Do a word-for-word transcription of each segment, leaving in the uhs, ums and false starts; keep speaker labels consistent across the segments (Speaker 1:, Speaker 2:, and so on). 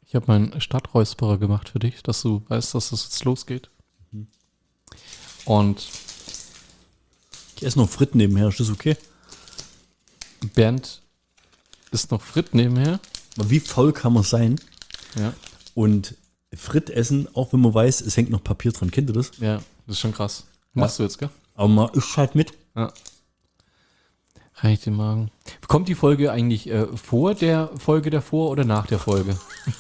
Speaker 1: Ich habe meinen Stadträusperer gemacht für dich, dass du weißt, dass das jetzt losgeht. Mhm. Und
Speaker 2: ich esse noch Fritten nebenher, ist das okay?
Speaker 1: Bernd isst noch Frit nebenher.
Speaker 2: Wie faul kann man sein?
Speaker 1: Ja.
Speaker 2: Und Frit essen, auch wenn man weiß, es hängt noch Papier dran. Kennt ihr das?
Speaker 1: Ja, das ist schon krass.
Speaker 2: Ja.
Speaker 1: Machst du jetzt, gell?
Speaker 2: Aber man isst halt mit.
Speaker 1: Ja. Reicht den Magen. Kommt die Folge eigentlich äh, vor der Folge davor oder nach der Folge?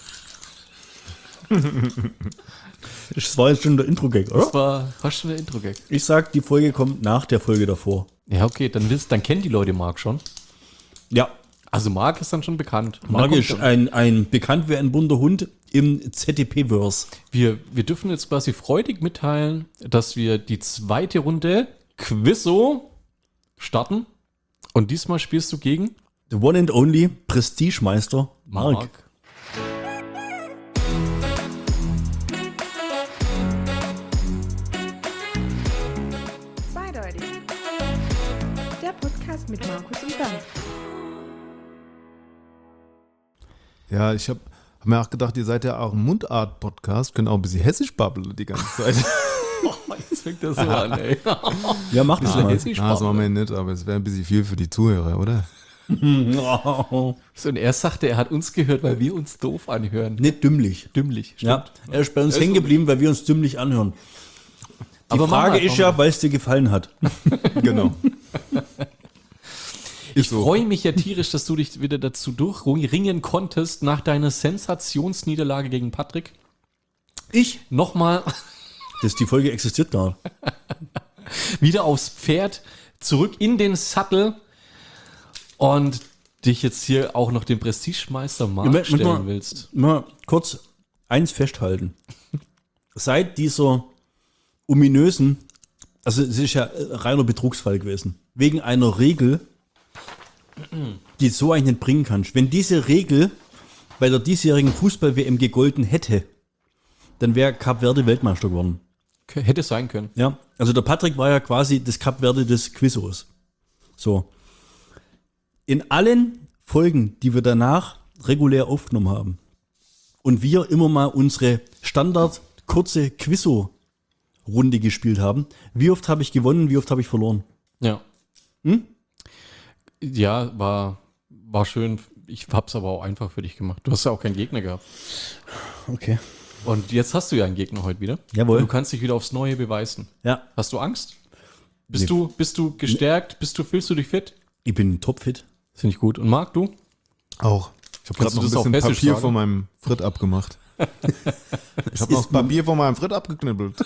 Speaker 2: Das war jetzt schon der Intro-Gag, oder?
Speaker 1: Das war fast schon der Intro-Gag.
Speaker 2: Ich sag, die Folge kommt nach der Folge davor.
Speaker 1: Ja, okay, dann, wisst, dann kennen die Leute Marc schon.
Speaker 2: Ja.
Speaker 1: Also Marc ist dann schon bekannt.
Speaker 2: Marc ist ein, ein bekannt wie ein bunter Hund im Z D P-Verse.
Speaker 1: Wir, wir dürfen jetzt quasi freudig mitteilen, dass wir die zweite Runde Quizzo starten. Und diesmal spielst du gegen
Speaker 2: The one and only Prestigemeister Marc.
Speaker 3: Marc.
Speaker 4: Zweideutig. Der Podcast mit Markus und Bernd.
Speaker 3: Ja, ich habe hab mir auch gedacht, ihr seid ja auch ein Mundart-Podcast, könnt auch ein bisschen hessisch babbeln die ganze Zeit.
Speaker 1: Jetzt fängt das so an, ey.
Speaker 2: Ja, mach das mal.
Speaker 3: Na, das machen wir nicht, aber es wäre ein bisschen viel für die Zuhörer, oder?
Speaker 1: So, und er sagte, er hat uns gehört, weil wir uns doof anhören.
Speaker 2: Nicht dümmlich.
Speaker 1: Dümmlich, stimmt.
Speaker 2: Ja, er ist bei uns
Speaker 1: Er ist
Speaker 2: hängen geblieben, weil wir uns dümmlich anhören. Die
Speaker 1: Aber mach
Speaker 2: Frage
Speaker 1: mal,
Speaker 2: ist
Speaker 1: mach
Speaker 2: ja,
Speaker 1: mal.
Speaker 2: weil es dir gefallen hat.
Speaker 3: Genau.
Speaker 1: Ich
Speaker 3: so.
Speaker 1: freue mich ja tierisch, dass du dich wieder dazu durchringen konntest, nach deiner Sensationsniederlage gegen Patrick.
Speaker 2: Ich?
Speaker 1: Nochmal
Speaker 2: Das, die Folge existiert gar nicht.
Speaker 1: wieder aufs Pferd, zurück in den Sattel und dich jetzt hier auch noch dem Prestigemeister Marc
Speaker 2: Ja,
Speaker 1: stellen
Speaker 2: mal-
Speaker 1: willst.
Speaker 2: Mal kurz eins festhalten. Seit dieser ominösen, also es ist ja reiner Betrugsfall gewesen, wegen einer Regel, die du so eigentlich nicht bringen kannst. Wenn diese Regel bei der diesjährigen Fußball-W M gegolten hätte, dann wäre Kap Verde Weltmeister geworden.
Speaker 1: Okay, hätte es sein können.
Speaker 2: Ja, also der Patrick war ja quasi das Kap Verde des Quizzos. So. In allen Folgen, die wir danach regulär aufgenommen haben und wir immer mal unsere Standard kurze Quizzo-Runde gespielt haben, wie oft habe ich gewonnen, wie oft habe ich verloren?
Speaker 1: Ja.
Speaker 2: Hm?
Speaker 1: Ja, war, war schön. Ich hab's aber auch einfach für dich gemacht. Du hast ja auch keinen Gegner gehabt.
Speaker 2: Okay.
Speaker 1: Und jetzt hast du ja einen Gegner heute wieder.
Speaker 2: Jawohl.
Speaker 1: Du kannst dich wieder aufs Neue beweisen.
Speaker 2: Ja,
Speaker 1: Hast du Angst? Bist
Speaker 2: Nee.
Speaker 1: du, bist du gestärkt? Bist du, fühlst du dich fit?
Speaker 2: ich bin topfit.
Speaker 1: Finde ich gut. Und Marc, du?
Speaker 3: Auch. Ich habe gerade
Speaker 1: Kannst
Speaker 3: noch
Speaker 1: du
Speaker 3: ein
Speaker 1: das auf
Speaker 3: bisschen
Speaker 1: Hessisch
Speaker 3: Papier
Speaker 1: sagen?
Speaker 3: von meinem Frit abgemacht. Ich habe noch das Papier von meinem Frit abgeknibbelt.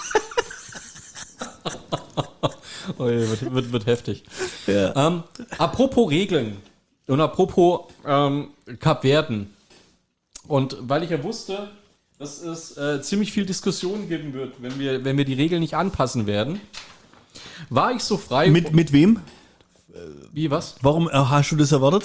Speaker 1: Oh, ja, wird, wird, wird heftig.
Speaker 2: Ja.
Speaker 1: Ähm, apropos Regeln und apropos ähm, Kapverden. Und weil ich ja wusste, dass es äh, ziemlich viel Diskussion geben wird, wenn wir, wenn wir die Regeln nicht anpassen werden, war ich so frei.
Speaker 2: Mit, mit wem?
Speaker 1: Wie, was?
Speaker 2: Warum äh, hast du das erwartet?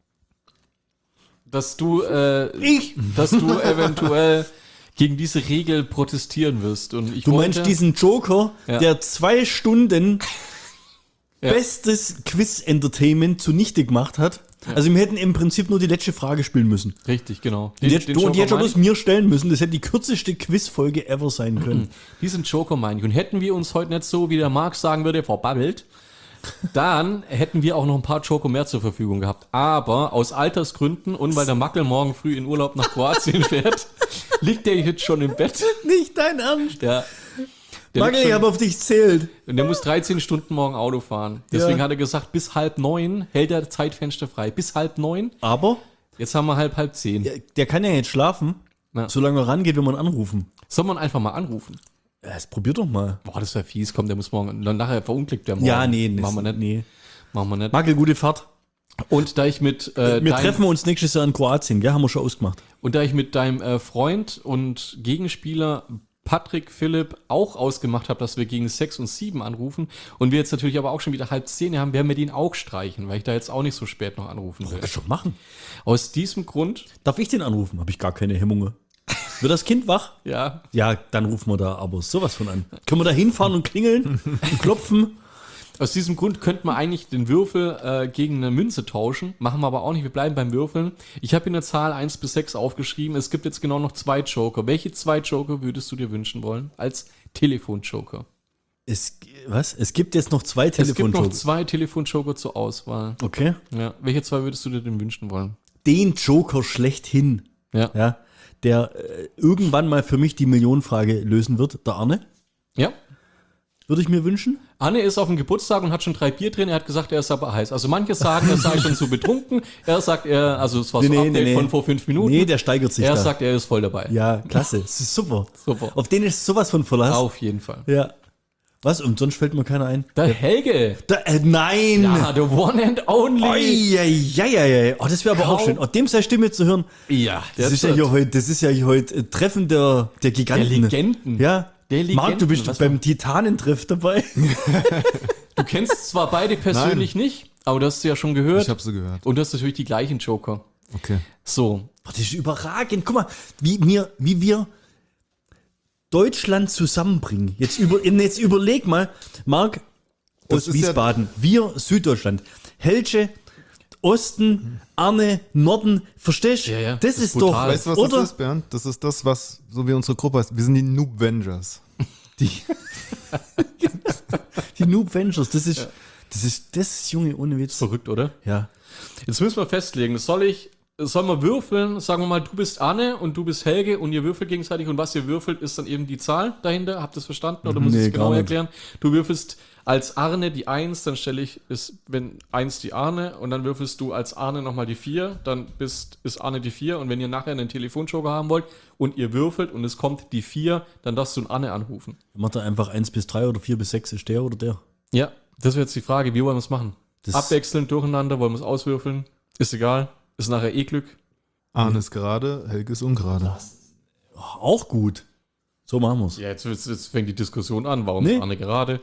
Speaker 1: Dass du, äh,
Speaker 2: Ich?
Speaker 1: dass du eventuell gegen diese Regel protestieren wirst. Und ich
Speaker 2: Du
Speaker 1: wollte,
Speaker 2: meinst diesen Joker,
Speaker 1: Ja.
Speaker 2: der zwei Stunden
Speaker 1: Ja.
Speaker 2: bestes Quiz-Entertainment zunichte gemacht hat? Also wir hätten im Prinzip nur die letzte Frage spielen müssen.
Speaker 1: Richtig, genau.
Speaker 2: Und jetzt, du, und
Speaker 1: Joker
Speaker 2: jetzt schon
Speaker 1: meine
Speaker 2: das mir stellen müssen. Das hätte die kürzeste Quizfolge ever sein können.
Speaker 1: ich- Diesen Joker meine ich. Und hätten wir uns heute nicht so, wie der Marc sagen würde, verbabbelt, dann hätten wir auch noch ein paar Joker mehr zur Verfügung gehabt. Aber aus Altersgründen und weil der Mackel morgen früh in Urlaub nach Kroatien fährt, liegt der jetzt schon im Bett.
Speaker 2: Nicht dein Ernst.
Speaker 1: Der, der,
Speaker 2: Magel,
Speaker 1: liegt
Speaker 2: ich
Speaker 1: schon,
Speaker 2: habe auf dich zählt.
Speaker 1: und der muss dreizehn Stunden morgen Auto fahren. Deswegen
Speaker 2: Ja.
Speaker 1: hat er gesagt, bis halb neun hält er Zeitfenster frei. Bis halb neun.
Speaker 2: Aber
Speaker 1: Jetzt haben wir halb, halb zehn.
Speaker 2: der, der kann ja jetzt schlafen,
Speaker 1: Ja.
Speaker 2: solange er rangeht, wenn man anrufen.
Speaker 1: Soll man einfach mal anrufen?
Speaker 2: Ja, das probier doch mal.
Speaker 1: Boah, das wäre fies. Komm, der muss morgen. Dann nachher verunglückt der morgen.
Speaker 2: Ja, nee,
Speaker 1: Machen wir nicht.
Speaker 2: nee.
Speaker 1: Machen wir nicht.
Speaker 2: Magel, gute Fahrt.
Speaker 1: Und da ich mit äh,
Speaker 2: Wir
Speaker 1: dein-
Speaker 2: treffen uns nächstes Jahr in Kroatien, gell? Haben wir schon ausgemacht.
Speaker 1: und da ich mit deinem äh, Freund und Gegenspieler Patrick Philipp auch ausgemacht habe, dass wir gegen sechs und sieben anrufen und wir jetzt natürlich aber auch schon wieder halb zehn haben, werden wir den auch streichen, weil ich da jetzt auch nicht so spät noch anrufen will.
Speaker 2: Das schon machen.
Speaker 1: Aus diesem Grund,
Speaker 2: Darf ich den anrufen? Habe ich gar keine Hemmungen. Wird das Kind wach?
Speaker 1: ja,
Speaker 2: Ja, dann rufen wir da aber sowas von an. Können wir da hinfahren und klingeln und klopfen?
Speaker 1: Aus diesem Grund könnte man eigentlich den Würfel äh, gegen eine Münze tauschen. Machen wir aber auch nicht. Wir bleiben beim Würfeln. Ich habe hier eine Zahl eins bis sechs aufgeschrieben. Es gibt jetzt genau noch zwei Joker. Welche zwei Joker würdest du dir wünschen wollen als Telefon-Joker?
Speaker 2: Es, was? Es gibt jetzt noch zwei
Speaker 1: Es gibt noch
Speaker 2: Telefonjoker.
Speaker 1: zwei Telefon-Joker zur Auswahl.
Speaker 2: Okay.
Speaker 1: Ja. Welche zwei würdest du dir denn wünschen wollen?
Speaker 2: Den Joker schlechthin,
Speaker 1: Ja.
Speaker 2: ja, der äh, irgendwann mal für mich die Millionenfrage lösen wird, der Arne,
Speaker 1: Ja.
Speaker 2: würde ich mir wünschen.
Speaker 1: Anne ist auf dem Geburtstag und hat schon drei Bier drin. Er hat gesagt, er ist aber heiß. Also manche sagen, er sei schon so betrunken. Er sagt, er, also es war so ein Update von vor fünf Minuten.
Speaker 2: Nee, der steigert sich
Speaker 1: er
Speaker 2: da.
Speaker 1: sagt, er ist voll dabei.
Speaker 2: Ja, klasse. Das ist super.
Speaker 1: Super.
Speaker 2: Auf den ist sowas von Verlass.
Speaker 1: Auf jeden Fall.
Speaker 2: Ja. Was? Und sonst fällt mir keiner ein.
Speaker 1: Der Helge.
Speaker 2: Da, äh, nein!
Speaker 1: Ja, the one and only.
Speaker 2: Oi, ei, ei, ei, ei. Oh, das wäre aber auch
Speaker 1: Kaum-
Speaker 2: schön. Oh, dem seine Stimme zu hören.
Speaker 1: Ja,
Speaker 2: Das ist ja hier heute, das ist ja hier heute äh, Treffen der, der Giganten.
Speaker 1: Der Legenden.
Speaker 2: Ja.
Speaker 1: Der Legenden.
Speaker 2: Marc, du bist
Speaker 1: Was
Speaker 2: beim Titanentreff dabei.
Speaker 1: Du kennst zwar beide persönlich nicht, aber du hast sie ja schon gehört.
Speaker 3: Ich habe sie gehört.
Speaker 1: Und du hast natürlich die gleichen Joker.
Speaker 3: Okay.
Speaker 1: So.
Speaker 2: Boah, das ist überragend. Guck mal, wie, mir, wie wir Deutschland zusammenbringen. Jetzt, über, jetzt überleg mal, Marc
Speaker 3: Das
Speaker 2: aus
Speaker 3: ist ja-
Speaker 2: Wiesbaden, wir Süddeutschland, Helge, Osten, Arne, Norden, verstehst du?
Speaker 1: Ja, ja,
Speaker 2: Das,
Speaker 1: das ist
Speaker 2: ist doch,
Speaker 1: brutal.
Speaker 3: Weißt du, was
Speaker 2: oder?
Speaker 3: das ist, Bernd? Das ist das, was so wie unsere Gruppe heißt. Wir sind die Noob-Vengers.
Speaker 2: Die, die Noob Ventures, das ist, das ist, das ist, Junge, ohne Witz.
Speaker 1: Verrückt, oder?
Speaker 2: Ja.
Speaker 1: Jetzt müssen wir festlegen, soll ich, sollen wir würfeln, sagen wir mal, du bist Anne und du bist Helge und ihr würfelt gegenseitig und was ihr würfelt, ist dann eben die Zahl dahinter. Habt ihr es verstanden oder muss ich
Speaker 2: Nee,
Speaker 1: es genau
Speaker 2: gar nicht.
Speaker 1: erklären? Du würfelst als Arne die eins, dann stelle ich, ist, wenn eins die Arne und dann würfelst du als Arne nochmal die vier, dann bist, ist Arne die vier und wenn ihr nachher einen Telefonjoker haben wollt und ihr würfelt und es kommt die vier, dann darfst du einen Anne anrufen.
Speaker 2: Macht er einfach eins bis drei oder vier bis sechs, ist der oder der?
Speaker 1: Ja, das wäre jetzt die Frage, wie wollen wir es machen?
Speaker 2: Das-
Speaker 1: Abwechselnd durcheinander, wollen wir es auswürfeln? Ist egal, ist nachher eh Glück.
Speaker 3: Arne ist gerade, Helge ist ungerade.
Speaker 2: Oh, auch gut. So machen wir's.
Speaker 1: Ja, jetzt, jetzt, jetzt fängt die Diskussion an. Warum
Speaker 2: Nee.
Speaker 1: ist Arne gerade?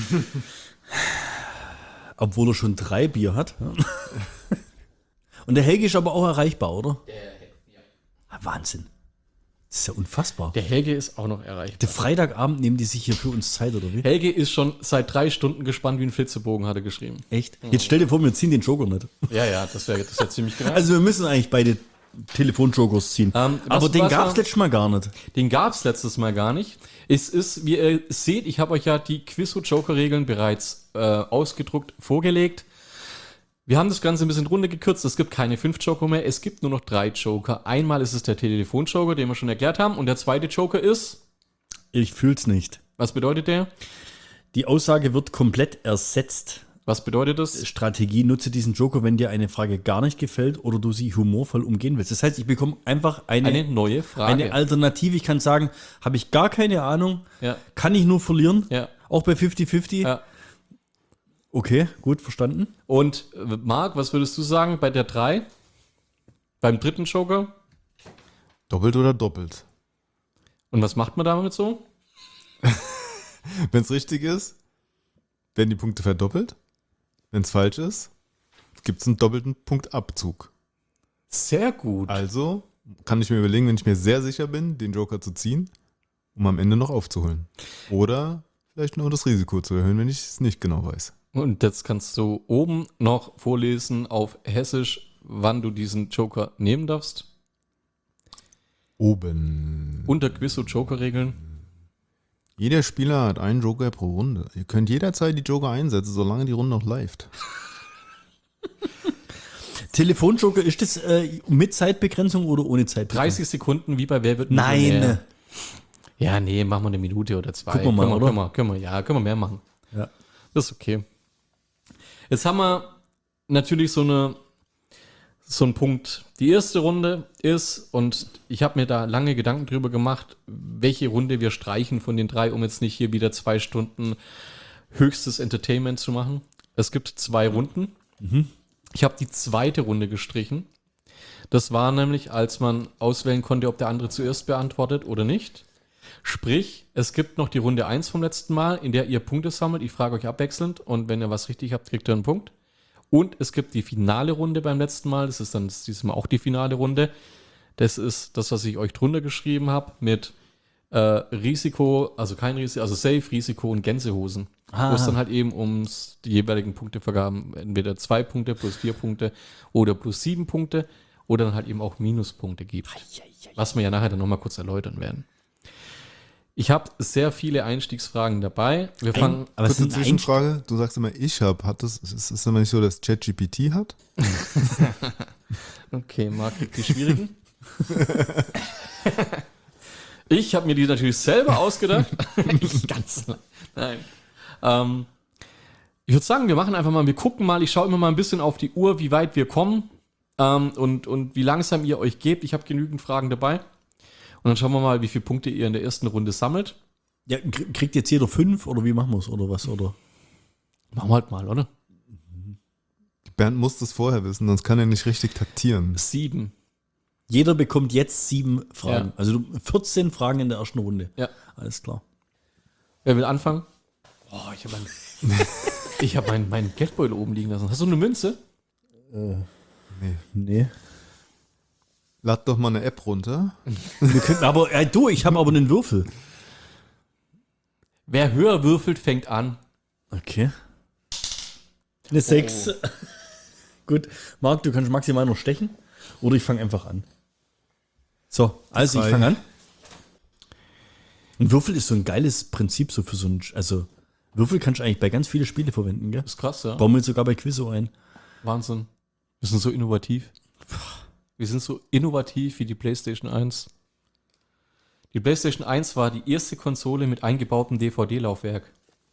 Speaker 2: Obwohl er schon drei Bier hat. Und der Helge ist aber auch erreichbar, oder? Ja. Wahnsinn. Das ist ja unfassbar.
Speaker 1: Der Helge ist auch noch erreicht.
Speaker 2: Der Freitagabend nehmen die sich hier für uns Zeit, oder wie?
Speaker 1: Helge ist schon seit drei Stunden gespannt wie ein Flitzebogen, hat er geschrieben.
Speaker 2: Echt? Jetzt stell dir vor, wir ziehen den Joker nicht.
Speaker 1: Ja, ja, das wäre das wär ziemlich geil.
Speaker 2: Also wir müssen eigentlich beide Telefonjokers ziehen.
Speaker 1: Ähm, was-
Speaker 2: aber den
Speaker 1: was
Speaker 2: gab's
Speaker 1: war-
Speaker 2: letztes Mal gar nicht.
Speaker 1: Den gab es letztes Mal gar nicht. Es ist, wie ihr seht, ich habe euch ja die Quizzo-Joker-Regeln bereits äh, ausgedruckt vorgelegt. Wir haben das Ganze ein bisschen runtergekürzt. Es gibt keine fünf Joker mehr, es gibt nur noch drei Joker. Einmal ist es der Telefon-Joker, den wir schon erklärt haben. Und der zweite Joker ist,
Speaker 2: Ich fühl's nicht.
Speaker 1: was bedeutet der?
Speaker 2: Die Aussage wird komplett ersetzt.
Speaker 1: Was bedeutet das?
Speaker 2: Strategie, nutze diesen Joker, wenn dir eine Frage gar nicht gefällt oder du sie humorvoll umgehen willst. Das heißt, ich bekomme einfach eine,
Speaker 1: Eine
Speaker 2: eine,
Speaker 1: neue Frage.
Speaker 2: Alternative. Ich kann sagen, habe ich gar keine Ahnung,
Speaker 1: Ja.
Speaker 2: kann ich nur verlieren,
Speaker 1: Ja.
Speaker 2: auch bei fünfzig fünfzig.
Speaker 1: Ja.
Speaker 2: Okay, gut, verstanden.
Speaker 1: Und äh, Marc, was würdest du sagen bei der drei? Beim dritten Joker?
Speaker 3: Doppelt oder doppelt?
Speaker 1: Und was macht man damit so?
Speaker 3: Wenn es richtig ist, werden die Punkte verdoppelt. Wenn es falsch ist, gibt es einen doppelten Punktabzug.
Speaker 1: Sehr gut.
Speaker 3: Also kann ich mir überlegen, wenn ich mir sehr sicher bin, den Joker zu ziehen, um am Ende noch aufzuholen. Oder vielleicht nur das Risiko zu erhöhen, wenn ich es nicht genau weiß.
Speaker 1: Und jetzt kannst du oben noch vorlesen auf Hessisch, wann du diesen Joker nehmen darfst.
Speaker 3: Oben.
Speaker 1: Unter Quizzo-Joker-Regeln.
Speaker 3: Jeder Spieler hat einen Joker pro Runde. Ihr könnt jederzeit die Joker einsetzen, solange die Runde noch läuft.
Speaker 2: Telefonjoker, ist das äh, mit Zeitbegrenzung oder ohne Zeitbegrenzung?
Speaker 1: dreißig Sekunden, wie bei Wer wird
Speaker 2: Nein.
Speaker 1: Millionär. Ja, nee, machen wir eine Minute oder zwei.
Speaker 2: Gucken wir mal,
Speaker 1: können,
Speaker 2: oder?
Speaker 1: Können wir, können wir, ja, können wir mehr machen.
Speaker 2: Ja.
Speaker 1: Das ist okay. Jetzt haben wir natürlich so eine so einen Punkt. Die erste Runde ist, und ich habe mir da lange Gedanken drüber gemacht, welche Runde wir streichen von den drei, um jetzt nicht hier wieder zwei Stunden höchstes Entertainment zu machen. Es gibt zwei Runden. Ich habe die zweite Runde gestrichen. Das war nämlich, als man auswählen konnte, ob der andere zuerst beantwortet oder nicht. Sprich, es gibt noch die Runde eins vom letzten Mal, in der ihr Punkte sammelt. Ich frage euch abwechselnd und wenn ihr was richtig habt, kriegt ihr einen Punkt. Und es gibt die finale Runde beim letzten Mal. Das ist dann das ist dieses Mal auch die finale Runde. Das ist das, was ich euch drunter geschrieben habe mit äh, Risiko, also kein Risiko, also Safe, Risiko und Gänsehosen. wo es dann halt eben ums die jeweiligen Punktevergaben, entweder zwei Punkte plus vier Punkte oder plus sieben Punkte oder dann halt eben auch Minuspunkte gibt. Was wir ja nachher dann nochmal kurz erläutern werden. Ich habe sehr viele Einstiegsfragen dabei. Wir fangen.
Speaker 2: Aber es
Speaker 3: Kurze
Speaker 2: ist ein
Speaker 3: Zwischenfrage. Du sagst immer, ich habe. Hat das, ist es immer nicht so, dass ChatGPT hat?
Speaker 1: Okay, Marc kriegt die schwierigen. Ich habe mir die natürlich selber ausgedacht. Ich ganz lang. Nein. Ähm, ich würde sagen, wir machen einfach mal, wir gucken mal, ich schaue immer mal ein bisschen auf die Uhr, wie weit wir kommen ähm, und, und wie langsam ihr euch gebt. Ich habe genügend Fragen dabei. Und dann schauen wir mal, wie viele Punkte ihr in der ersten Runde sammelt.
Speaker 2: Ja, krie- kriegt jetzt jeder fünf oder wie machen wir es oder was? Oder?
Speaker 1: Machen wir halt mal, oder?
Speaker 3: Bernd muss das vorher wissen, sonst kann er nicht richtig taktieren.
Speaker 1: Sieben.
Speaker 2: Jeder bekommt jetzt sieben Fragen.
Speaker 1: Ja.
Speaker 2: Also du- vierzehn Fragen in der ersten Runde.
Speaker 1: Ja.
Speaker 2: Alles klar.
Speaker 1: Wer will anfangen? Oh, ich habe mein, ich hab mein, mein Geldbeutel oben liegen lassen. Hast du eine Münze?
Speaker 2: Nee.
Speaker 3: Lad doch mal eine App runter.
Speaker 2: Wir könnten aber, äh, du, ich habe aber einen Würfel.
Speaker 1: Wer höher würfelt, fängt an.
Speaker 2: Okay. Eine sechs. Gut. Marc, du kannst maximal noch stechen. Oder ich fange einfach an. So, also
Speaker 3: Drei.
Speaker 2: ich fange an. Ein Würfel ist so ein geiles Prinzip so für so ein, also Würfel kannst du eigentlich bei ganz vielen Spielen verwenden, gell?
Speaker 1: Das ist krass, ja.
Speaker 2: Bauen wir sogar bei Quizzo ein.
Speaker 1: Wahnsinn. Wir sind so innovativ. Wir sind so innovativ wie die PlayStation eins. Die PlayStation eins war die erste Konsole mit eingebautem D V D-Laufwerk.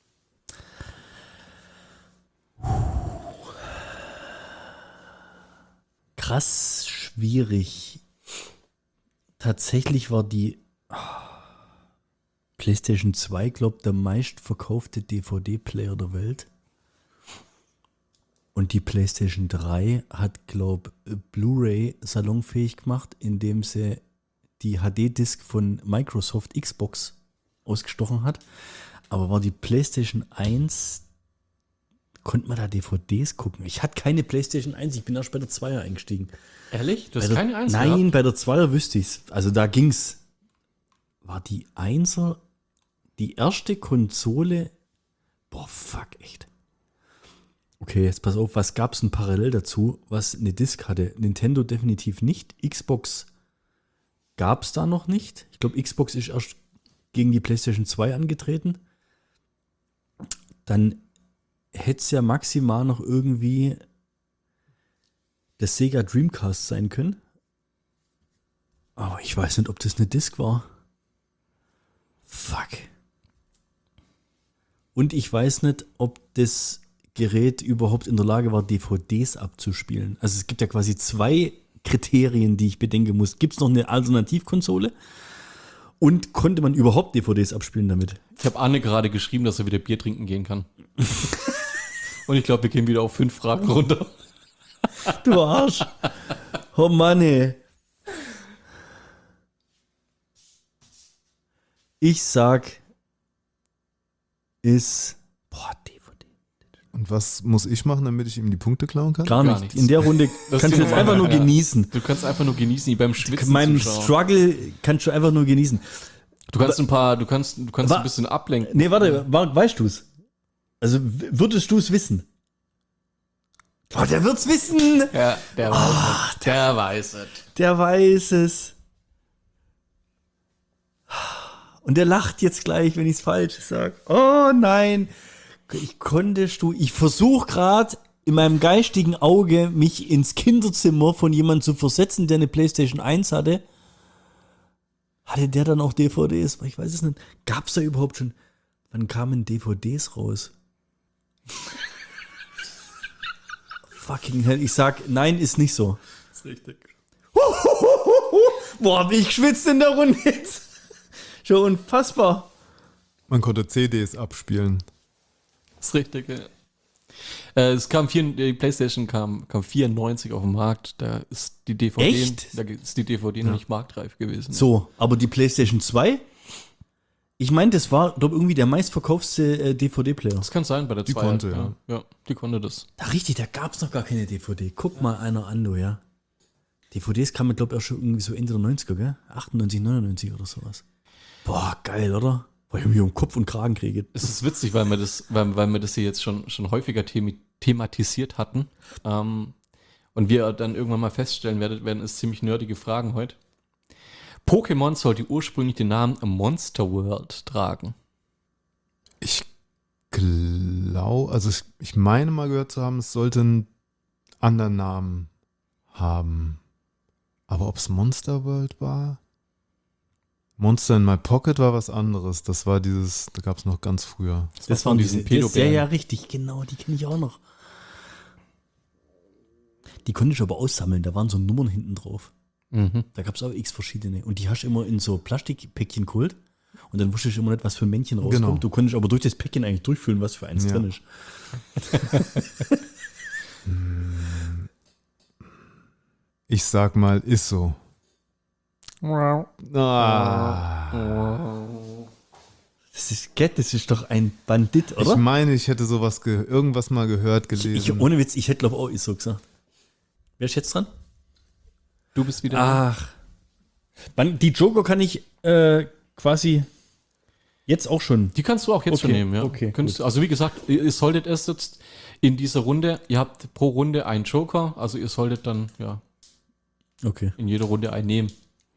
Speaker 2: Krass schwierig. Tatsächlich war die PlayStation zwei, glaube ich, der meistverkaufte D V D-Player der Welt. Und die PlayStation drei hat, glaube ich, Blu-ray salonfähig gemacht, indem sie die H D-Disc von Microsoft Xbox ausgestochen hat. Aber war die PlayStation eins, konnte man da D V Ds gucken? Ich hatte keine PlayStation eins, ich bin erst bei der zweier eingestiegen.
Speaker 1: Ehrlich? Du
Speaker 2: Bei
Speaker 1: hast
Speaker 2: der,
Speaker 1: keine eins
Speaker 2: Nein,
Speaker 1: gehabt?
Speaker 2: bei der zweier wüsste ich's. Also da ging's. War die Einser die erste Konsole? Boah, fuck, echt. Okay, jetzt pass auf, was gab's denn parallel dazu, was eine Disc hatte? Nintendo definitiv nicht. Xbox gab's da noch nicht. Ich glaube, Xbox ist erst gegen die PlayStation zwei angetreten. Dann hätte es ja maximal noch irgendwie das Sega Dreamcast sein können. Aber ich weiß nicht, ob das eine Disc war. Fuck. Und ich weiß nicht, ob das Gerät überhaupt in der Lage war, D V Ds abzuspielen. Also es gibt ja quasi zwei Kriterien, die ich bedenken muss. Gibt es noch eine Alternativkonsole? Und konnte man überhaupt D V Ds abspielen damit?
Speaker 1: Ich habe Anne gerade geschrieben, dass er wieder Bier trinken gehen kann. Und ich glaube, wir gehen wieder auf fünf Fragen runter.
Speaker 2: Du Arsch. Oh Mann, ey. Ich sag, ist, boah, D V D.
Speaker 3: Und was muss ich machen, damit ich ihm die Punkte klauen kann?
Speaker 2: Gar,
Speaker 1: Gar
Speaker 2: nicht.
Speaker 1: nichts.
Speaker 2: In der Runde
Speaker 1: Das
Speaker 2: kannst du
Speaker 1: ist
Speaker 2: jetzt einfach nur
Speaker 1: ja.
Speaker 2: genießen.
Speaker 1: Du kannst einfach nur genießen, wie beim Schwitzen
Speaker 2: Meinem
Speaker 1: zuschauen.
Speaker 2: Struggle kannst du einfach nur genießen.
Speaker 1: Du kannst ein paar, du kannst, du kannst
Speaker 2: Wa-
Speaker 1: ein bisschen ablenken.
Speaker 2: Nee, warte, wa- weißt du es? Also w- würdest du es wissen? Boah, der wird's wissen.
Speaker 1: Ja, der weiß es. Der weiß es.
Speaker 2: Der weiß es. Und der lacht jetzt gleich, wenn ich es falsch sage. Oh nein. Ich konnte du. Ich versuche gerade in meinem geistigen Auge mich ins Kinderzimmer von jemandem zu versetzen, der eine PlayStation eins hatte. Hatte der dann auch D V Ds? Ich weiß es nicht. Gab es da überhaupt schon? Wann kamen D V Ds raus? Fucking hell. Ich sag, nein, ist nicht so.
Speaker 1: Das ist richtig.
Speaker 2: Boah, hab ich geschwitzt in der Runde jetzt. Schon unfassbar.
Speaker 3: Man konnte C Ds abspielen.
Speaker 1: Das ist richtig, ja. Äh, es kam vier, die PlayStation kam, kam vierundneunzig auf den Markt. Da ist die D V D,
Speaker 2: Echt?
Speaker 1: da ist die D V D noch nicht marktreif gewesen.
Speaker 2: So, aber die PlayStation zwei? Ich meine, das war doch irgendwie der meistverkaufte äh, D V D-Player.
Speaker 1: Das kann sein bei der
Speaker 3: Die
Speaker 1: zwei.
Speaker 3: konnte,
Speaker 1: ja. Ja, die konnte das.
Speaker 2: Da richtig, da gab es noch gar keine D V D. Guck mal einer an, du, ja. D V Ds kamen, glaube ich, auch schon irgendwie so Ende der neunziger, gell? achtundneunzig, neunundneunzig oder sowas. Boah, geil, oder? Weil ich mich um Kopf und Kragen kriege.
Speaker 1: Es ist witzig, weil wir das, weil, weil wir das hier jetzt schon, schon häufiger themi- thematisiert hatten. Ähm, und wir dann irgendwann mal feststellen werden, werden es ziemlich nerdige Fragen heute. Pokémon sollte ursprünglich den Namen Monster World tragen.
Speaker 3: Ich glaube, also ich, ich meine mal gehört zu haben, es sollte einen anderen Namen haben. Aber ob es Monster World war? Monster in My Pocket war was anderes. Das war dieses, da gab es noch ganz früher.
Speaker 2: Das
Speaker 1: von
Speaker 2: waren
Speaker 1: diesen
Speaker 2: diese Pedobären. Ja,
Speaker 1: Pedobären.
Speaker 2: ja, richtig, genau, die kenne ich auch noch. Die konnte ich aber aussammeln, da waren so Nummern hinten drauf.
Speaker 1: Mhm.
Speaker 2: Da gab es auch x verschiedene. Und die hast du immer in so Plastikpäckchen geholt. Und dann wusste ich immer nicht, was für ein Männchen rauskommt.
Speaker 3: Genau.
Speaker 2: Du konntest aber durch das Päckchen eigentlich durchfühlen, was für eins
Speaker 3: Ja.
Speaker 2: drin ist.
Speaker 3: Ich sag mal, ist so. Ah.
Speaker 2: Das ist, gell, das ist doch ein Bandit,
Speaker 3: Ich
Speaker 2: oder?
Speaker 3: meine, ich hätte sowas ge- irgendwas mal gehört, gelesen.
Speaker 2: Ich, ohne Witz, ich hätte glaube auch ISO gesagt. Wer ist jetzt dran?
Speaker 1: Du bist wieder.
Speaker 2: Ach. Wann, die Joker kann ich äh, quasi jetzt auch schon.
Speaker 1: Die kannst du auch jetzt
Speaker 2: Okay,
Speaker 1: schon nehmen, ja.
Speaker 2: okay,
Speaker 1: Könntest, also wie gesagt, ihr, ihr solltet erst jetzt in dieser Runde, ihr habt pro Runde einen Joker, also ihr solltet dann ja
Speaker 2: Okay.
Speaker 1: in jeder Runde einen nehmen.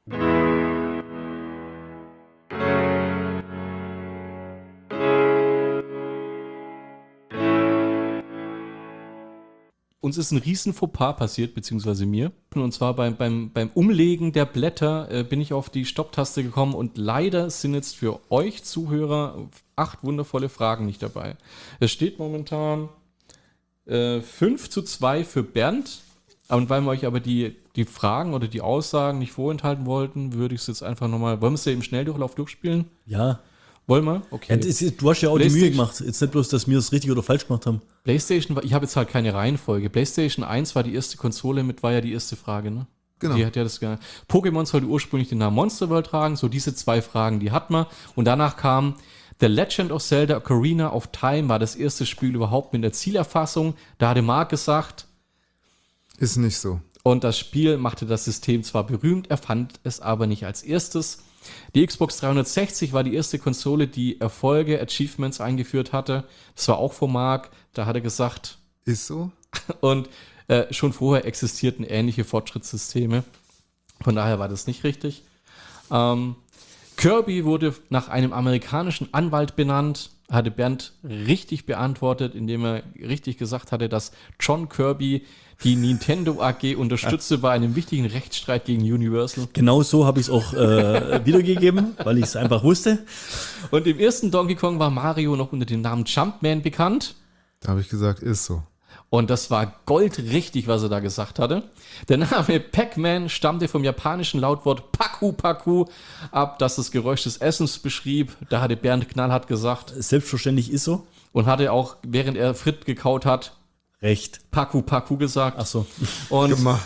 Speaker 1: Uns ist ein riesen Fauxpas passiert, beziehungsweise mir. Und zwar beim, beim, beim Umlegen der Blätter äh, bin ich auf die Stopptaste gekommen und leider sind jetzt für euch Zuhörer acht wundervolle Fragen nicht dabei. Es steht momentan äh, fünf zu zwei für Bernd. Und weil wir euch aber die, die Fragen oder die Aussagen nicht vorenthalten wollten, würde ich es jetzt einfach nochmal, wollen wir es ja im Schnelldurchlauf durchspielen?
Speaker 2: Ja.
Speaker 1: Wollen wir? Okay.
Speaker 2: Ja, das ist, du hast ja auch die Mühe
Speaker 1: PlayStation-
Speaker 2: gemacht. Jetzt nicht bloß, dass wir es richtig oder falsch gemacht haben.
Speaker 1: PlayStation, war- ich habe jetzt halt keine Reihenfolge. PlayStation eins war die erste Konsole mit, war ja die erste Frage, ne?
Speaker 3: Genau.
Speaker 1: Die hat ja das ge- Pokémon sollte ursprünglich den Namen Monster World tragen, so diese zwei Fragen, die hat man. Und danach kam The Legend of Zelda Ocarina of Time, war das erste Spiel überhaupt mit der Zielerfassung. Da hatte Marc gesagt,
Speaker 3: Ist nicht so.
Speaker 1: und das Spiel machte das System zwar berühmt, er fand es aber nicht als erstes. Die Xbox dreihundertsechzig war die erste Konsole, die Erfolge, Achievements eingeführt hatte. Das war auch von Marc. Da hat er gesagt,
Speaker 3: Ist so?
Speaker 1: und äh, schon vorher existierten ähnliche Fortschrittssysteme. Von daher war das nicht richtig. Ähm, Kirby wurde nach einem amerikanischen Anwalt benannt, hatte Bernd richtig beantwortet, indem er richtig gesagt hatte, dass John Kirby die Nintendo A G unterstützte bei einem wichtigen Rechtsstreit gegen Universal.
Speaker 2: Genau so habe ich es auch äh, wiedergegeben, weil ich es einfach wusste.
Speaker 1: Und im ersten Donkey Kong war Mario noch unter dem Namen Jumpman bekannt.
Speaker 3: Da habe ich gesagt, ist so.
Speaker 1: Und das war goldrichtig, was er da gesagt hatte. Der Name Pac-Man stammte vom japanischen Lautwort Paku Paku ab, das das Geräusch des Essens beschrieb. Da hatte Bernd knallhart gesagt
Speaker 2: Selbstverständlich ist so.
Speaker 1: und hatte auch, während er Frit gekaut hat,
Speaker 2: Recht.
Speaker 1: Paku Paku gesagt.
Speaker 2: Ach so.
Speaker 1: Und
Speaker 3: Gemacht.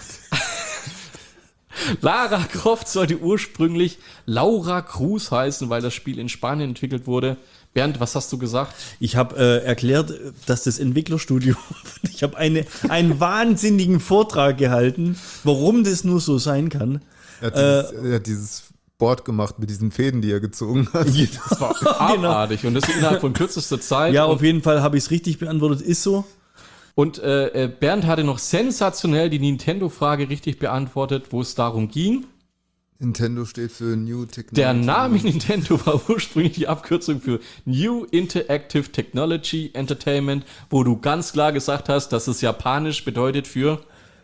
Speaker 1: Lara Croft sollte ursprünglich Laura Cruz heißen, weil das Spiel in Spanien entwickelt wurde. Bernd, was hast du gesagt?
Speaker 2: Ich habe äh, erklärt, dass das Entwicklerstudio, ich habe eine, einen wahnsinnigen Vortrag gehalten, warum das nur so sein kann.
Speaker 3: Er hat, dieses, er hat dieses Board gemacht mit diesen Fäden, die er gezogen hat.
Speaker 1: Das war abartig und das innerhalb von kürzester Zeit.
Speaker 2: Ja,
Speaker 1: und
Speaker 2: auf jeden Fall habe ich es richtig beantwortet, ist so.
Speaker 1: Und äh, äh, Bernd hatte noch sensationell die Nintendo-Frage richtig beantwortet, wo es darum ging.
Speaker 3: Nintendo steht für New Technology.
Speaker 1: Der Name Nintendo war ursprünglich die Abkürzung für New Interactive Technology Entertainment, wo du ganz klar gesagt hast, dass es japanisch bedeutet für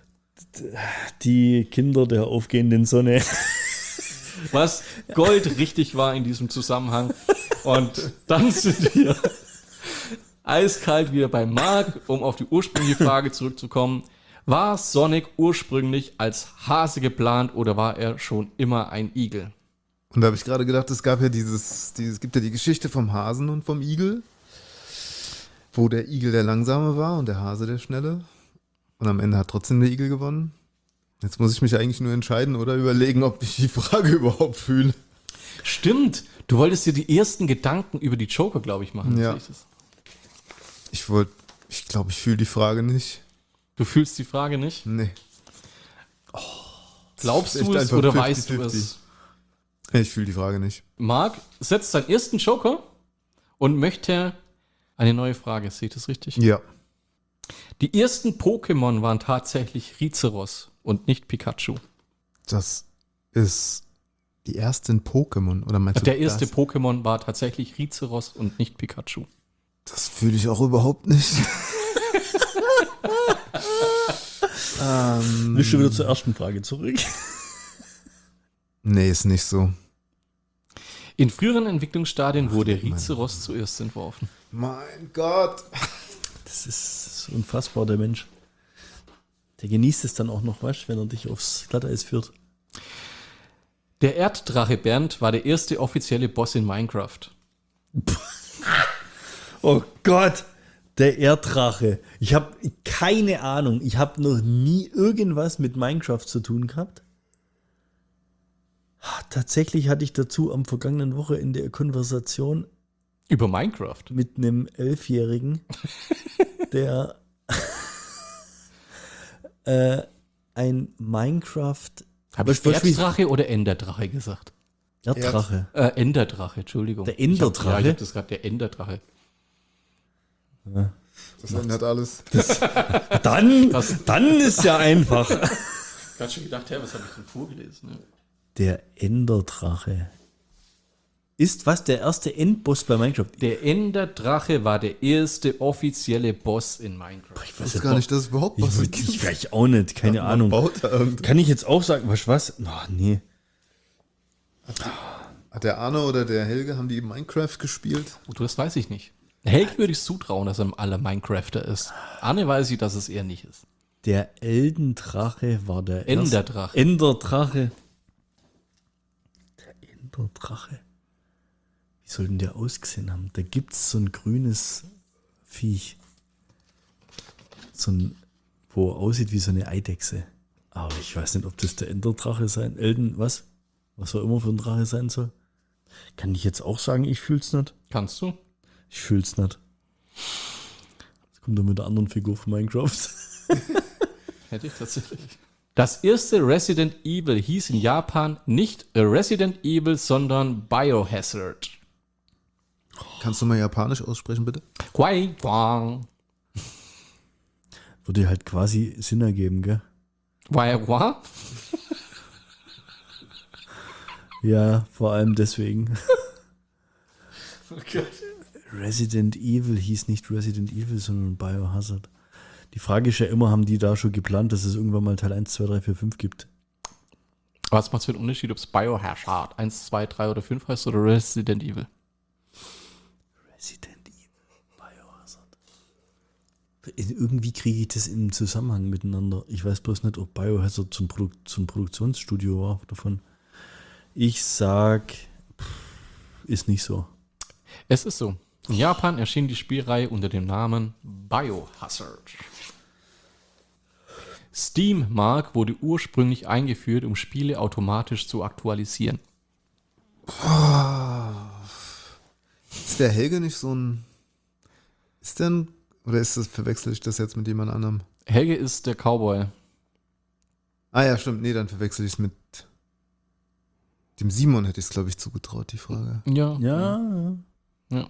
Speaker 2: Die Kinder der aufgehenden Sonne.
Speaker 1: was Gold richtig war in diesem Zusammenhang. Und dann sind wir eiskalt wieder bei Marc, um auf die ursprüngliche Frage zurückzukommen. War Sonic ursprünglich als Hase geplant oder war er schon immer ein Igel?
Speaker 3: Und da habe ich gerade gedacht, es gab ja dieses, dieses, gibt ja die Geschichte vom Hasen und vom Igel, wo der Igel der Langsame war und der Hase der Schnelle. Und am Ende hat trotzdem der Igel gewonnen. Jetzt muss ich mich eigentlich nur entscheiden oder überlegen, ob ich die Frage überhaupt fühle.
Speaker 1: Stimmt, du wolltest dir die ersten Gedanken über die Joker, glaube ich, machen.
Speaker 3: Ja.
Speaker 1: Sehe ich das?
Speaker 3: Ich wollte, ich glaube, ich fühle die Frage nicht.
Speaker 1: Du fühlst die Frage nicht?
Speaker 3: Nee.
Speaker 1: Glaubst
Speaker 3: Ist
Speaker 1: du es
Speaker 3: einfach
Speaker 1: oder
Speaker 3: fifty
Speaker 1: weißt du
Speaker 3: fifty.
Speaker 1: es?
Speaker 3: Ich fühle die Frage nicht.
Speaker 1: Marc setzt seinen ersten Joker und möchte eine neue Frage. Seht ihr das richtig?
Speaker 3: Ja.
Speaker 1: Die ersten Pokémon waren tatsächlich Rizeros und nicht Pikachu.
Speaker 3: Das ist die ersten Pokémon. Oder meinst du
Speaker 1: Der erste
Speaker 3: das?
Speaker 1: Pokémon war tatsächlich Rizeros und nicht Pikachu.
Speaker 3: Das fühle ich auch überhaupt nicht. ähm,
Speaker 2: Willst du wieder zur ersten Frage zurück?
Speaker 3: Nee, ist nicht so.
Speaker 1: In früheren Entwicklungsstadien wurde Rizeros zuerst entworfen.
Speaker 3: Mein Gott.
Speaker 2: Das ist unfassbar, der Mensch. Der genießt es dann auch noch, weißt, wenn er dich aufs Glatteis führt.
Speaker 1: Der Erddrache Bernd war der erste offizielle Boss in Minecraft.
Speaker 2: Oh Gott, der Erddrache. Ich habe keine Ahnung. Ich habe noch nie irgendwas mit Minecraft zu tun gehabt. Tatsächlich hatte ich dazu am vergangenen Wochenende eine Konversation
Speaker 1: Über Minecraft?
Speaker 2: mit einem Elfjährigen, der äh, ein Minecraft
Speaker 1: Habe ich
Speaker 2: Weißt du, wie-
Speaker 1: Erddrache oder Enderdrache gesagt?
Speaker 2: Erddrache.
Speaker 1: Äh, Enderdrache, Entschuldigung.
Speaker 2: Der
Speaker 1: Ich hab-
Speaker 2: Enderdrache?
Speaker 1: Ja, ich habe das gerade, der Enderdrache.
Speaker 3: Das ändert alles.
Speaker 2: Dann,
Speaker 1: Das-
Speaker 2: dann ist ja einfach.
Speaker 1: Gerade schon gedacht, ja, was habe ich denn vorgelesen? Ne?
Speaker 2: Der Enderdrache. Ist was der erste Endboss bei Minecraft?
Speaker 1: Der Enderdrache war der erste offizielle Boss in Minecraft.
Speaker 2: Ich
Speaker 3: Ich weiß gar nicht, dass es überhaupt was
Speaker 2: Ich, ich, ich weiß auch nicht, keine
Speaker 3: Man
Speaker 2: Ahnung.
Speaker 3: baut da irgendwas.
Speaker 2: Kann ich jetzt auch sagen, was was? Oh, nee.
Speaker 3: Hat der Arne oder der Helge, haben die Minecraft gespielt?
Speaker 1: Oh, das weiß ich nicht. Helge würde ich zutrauen, dass er ein aller Minecrafter ist. Anne weiß ich, dass es er nicht ist.
Speaker 2: Der Eldendrache war der
Speaker 1: Enderdrache.
Speaker 2: erste- Enderdrache. Der Enderdrache. Wie soll denn der ausgesehen haben? Da gibt es so ein grünes Viech. So ein, wo aussieht wie so eine Eidechse. Aber ich weiß nicht, ob das der Enderdrache sein, Elden, was? Was auch immer für ein Drache sein soll. Kann ich jetzt auch sagen, ich fühl's nicht?
Speaker 1: Kannst du?
Speaker 2: Ich fühl's nicht. Jetzt kommt er mit der anderen Figur von Minecraft.
Speaker 1: Hätte ich tatsächlich. Das erste Resident Evil hieß in Japan nicht Resident Evil, sondern Biohazard.
Speaker 3: Kannst du mal Japanisch aussprechen, bitte?
Speaker 1: Quai Quang.
Speaker 2: Würde halt quasi Sinn ergeben, gell?
Speaker 1: Quai Quang?
Speaker 2: Ja, vor allem deswegen.
Speaker 1: Okay.
Speaker 2: Resident Evil hieß nicht Resident Evil, sondern Biohazard. Die Frage ist ja immer, haben die da schon geplant, dass es irgendwann mal Teil eins, zwei, drei, vier, fünf gibt?
Speaker 1: Was macht es für einen Unterschied, ob es Biohazard eins, zwei, drei oder fünf heißt oder Resident Evil?
Speaker 2: Resident Evil, Biohazard. Irgendwie kriege ich das im Zusammenhang miteinander. Ich weiß bloß nicht, ob Biohazard zum, Produ zum Produktionsstudio war davon. Ich sag, pff, ist nicht so.
Speaker 1: Es ist so. In Japan erschien die Spielreihe unter dem Namen Biohazard. Steam Mark wurde ursprünglich eingeführt, um Spiele automatisch zu aktualisieren.
Speaker 3: Ist der Helge nicht so ein. Ist der ein. Oder ist das, verwechsel ich das jetzt mit jemand anderem?
Speaker 1: Helge ist der Cowboy.
Speaker 3: Ah ja, stimmt. Nee, dann verwechsel ich es mit. Dem Simon hätte ich es, glaube ich, zugetraut, die Frage.
Speaker 1: Ja.
Speaker 2: Ja,
Speaker 1: ja.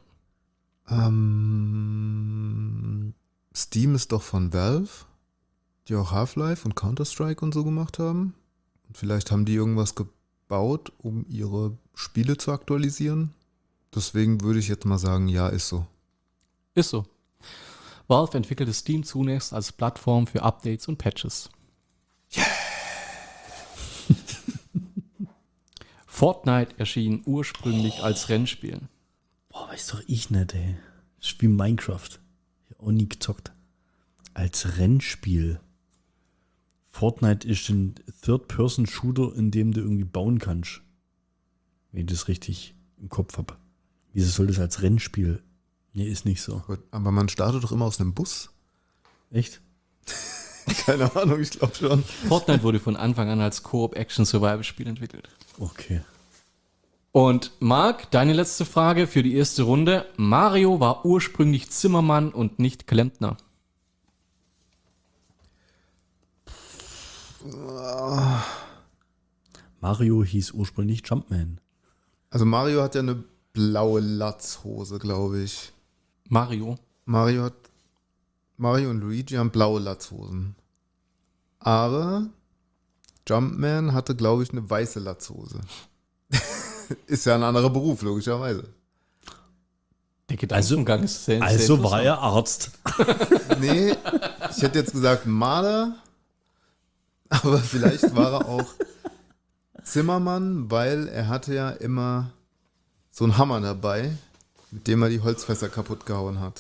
Speaker 3: Ähm, Steam ist doch von Valve, die auch Half-Life und Counter-Strike und so gemacht haben. Und vielleicht haben die irgendwas gebaut, um ihre Spiele zu aktualisieren. Deswegen würde ich jetzt mal sagen, ja, ist so.
Speaker 1: Ist so. Valve entwickelte Steam zunächst als Plattform für Updates und Patches. Yeah. Fortnite erschien ursprünglich als Rennspiel.
Speaker 2: boah, weiß doch ich nicht, ey. Das ist wie Minecraft. Ich hab auch nie gezockt. Als Rennspiel. Fortnite ist ein Third-Person-Shooter, in dem du irgendwie bauen kannst. Wenn ich das richtig im Kopf habe. Wieso soll das als Rennspiel? Nee, ist nicht so.
Speaker 3: Gut, aber man startet doch immer aus einem Bus.
Speaker 2: Echt?
Speaker 3: Keine Ahnung, ich glaube schon.
Speaker 1: Fortnite wurde von Anfang an als Koop-Action-Survival-Spiel entwickelt.
Speaker 2: Okay.
Speaker 1: Und Marc, deine letzte Frage für die erste Runde. Mario war ursprünglich Zimmermann und nicht Klempner.
Speaker 2: Mario hieß ursprünglich Jumpman.
Speaker 3: Also Mario hat ja eine blaue Latzhose, glaube ich.
Speaker 1: Mario.
Speaker 3: Mario hat Mario und Luigi haben blaue Latzhosen. Aber Jumpman hatte, glaube ich, eine weiße Latzhose. Ist ja ein anderer Beruf, logischerweise.
Speaker 1: Der Gedankengang ist sehr, sehr
Speaker 2: Also war
Speaker 1: interessant.
Speaker 2: er Arzt.
Speaker 3: Nee, ich hätte jetzt gesagt Maler, aber vielleicht war er auch Zimmermann, weil er hatte ja immer so einen Hammer dabei, mit dem er die Holzfässer kaputt gehauen hat.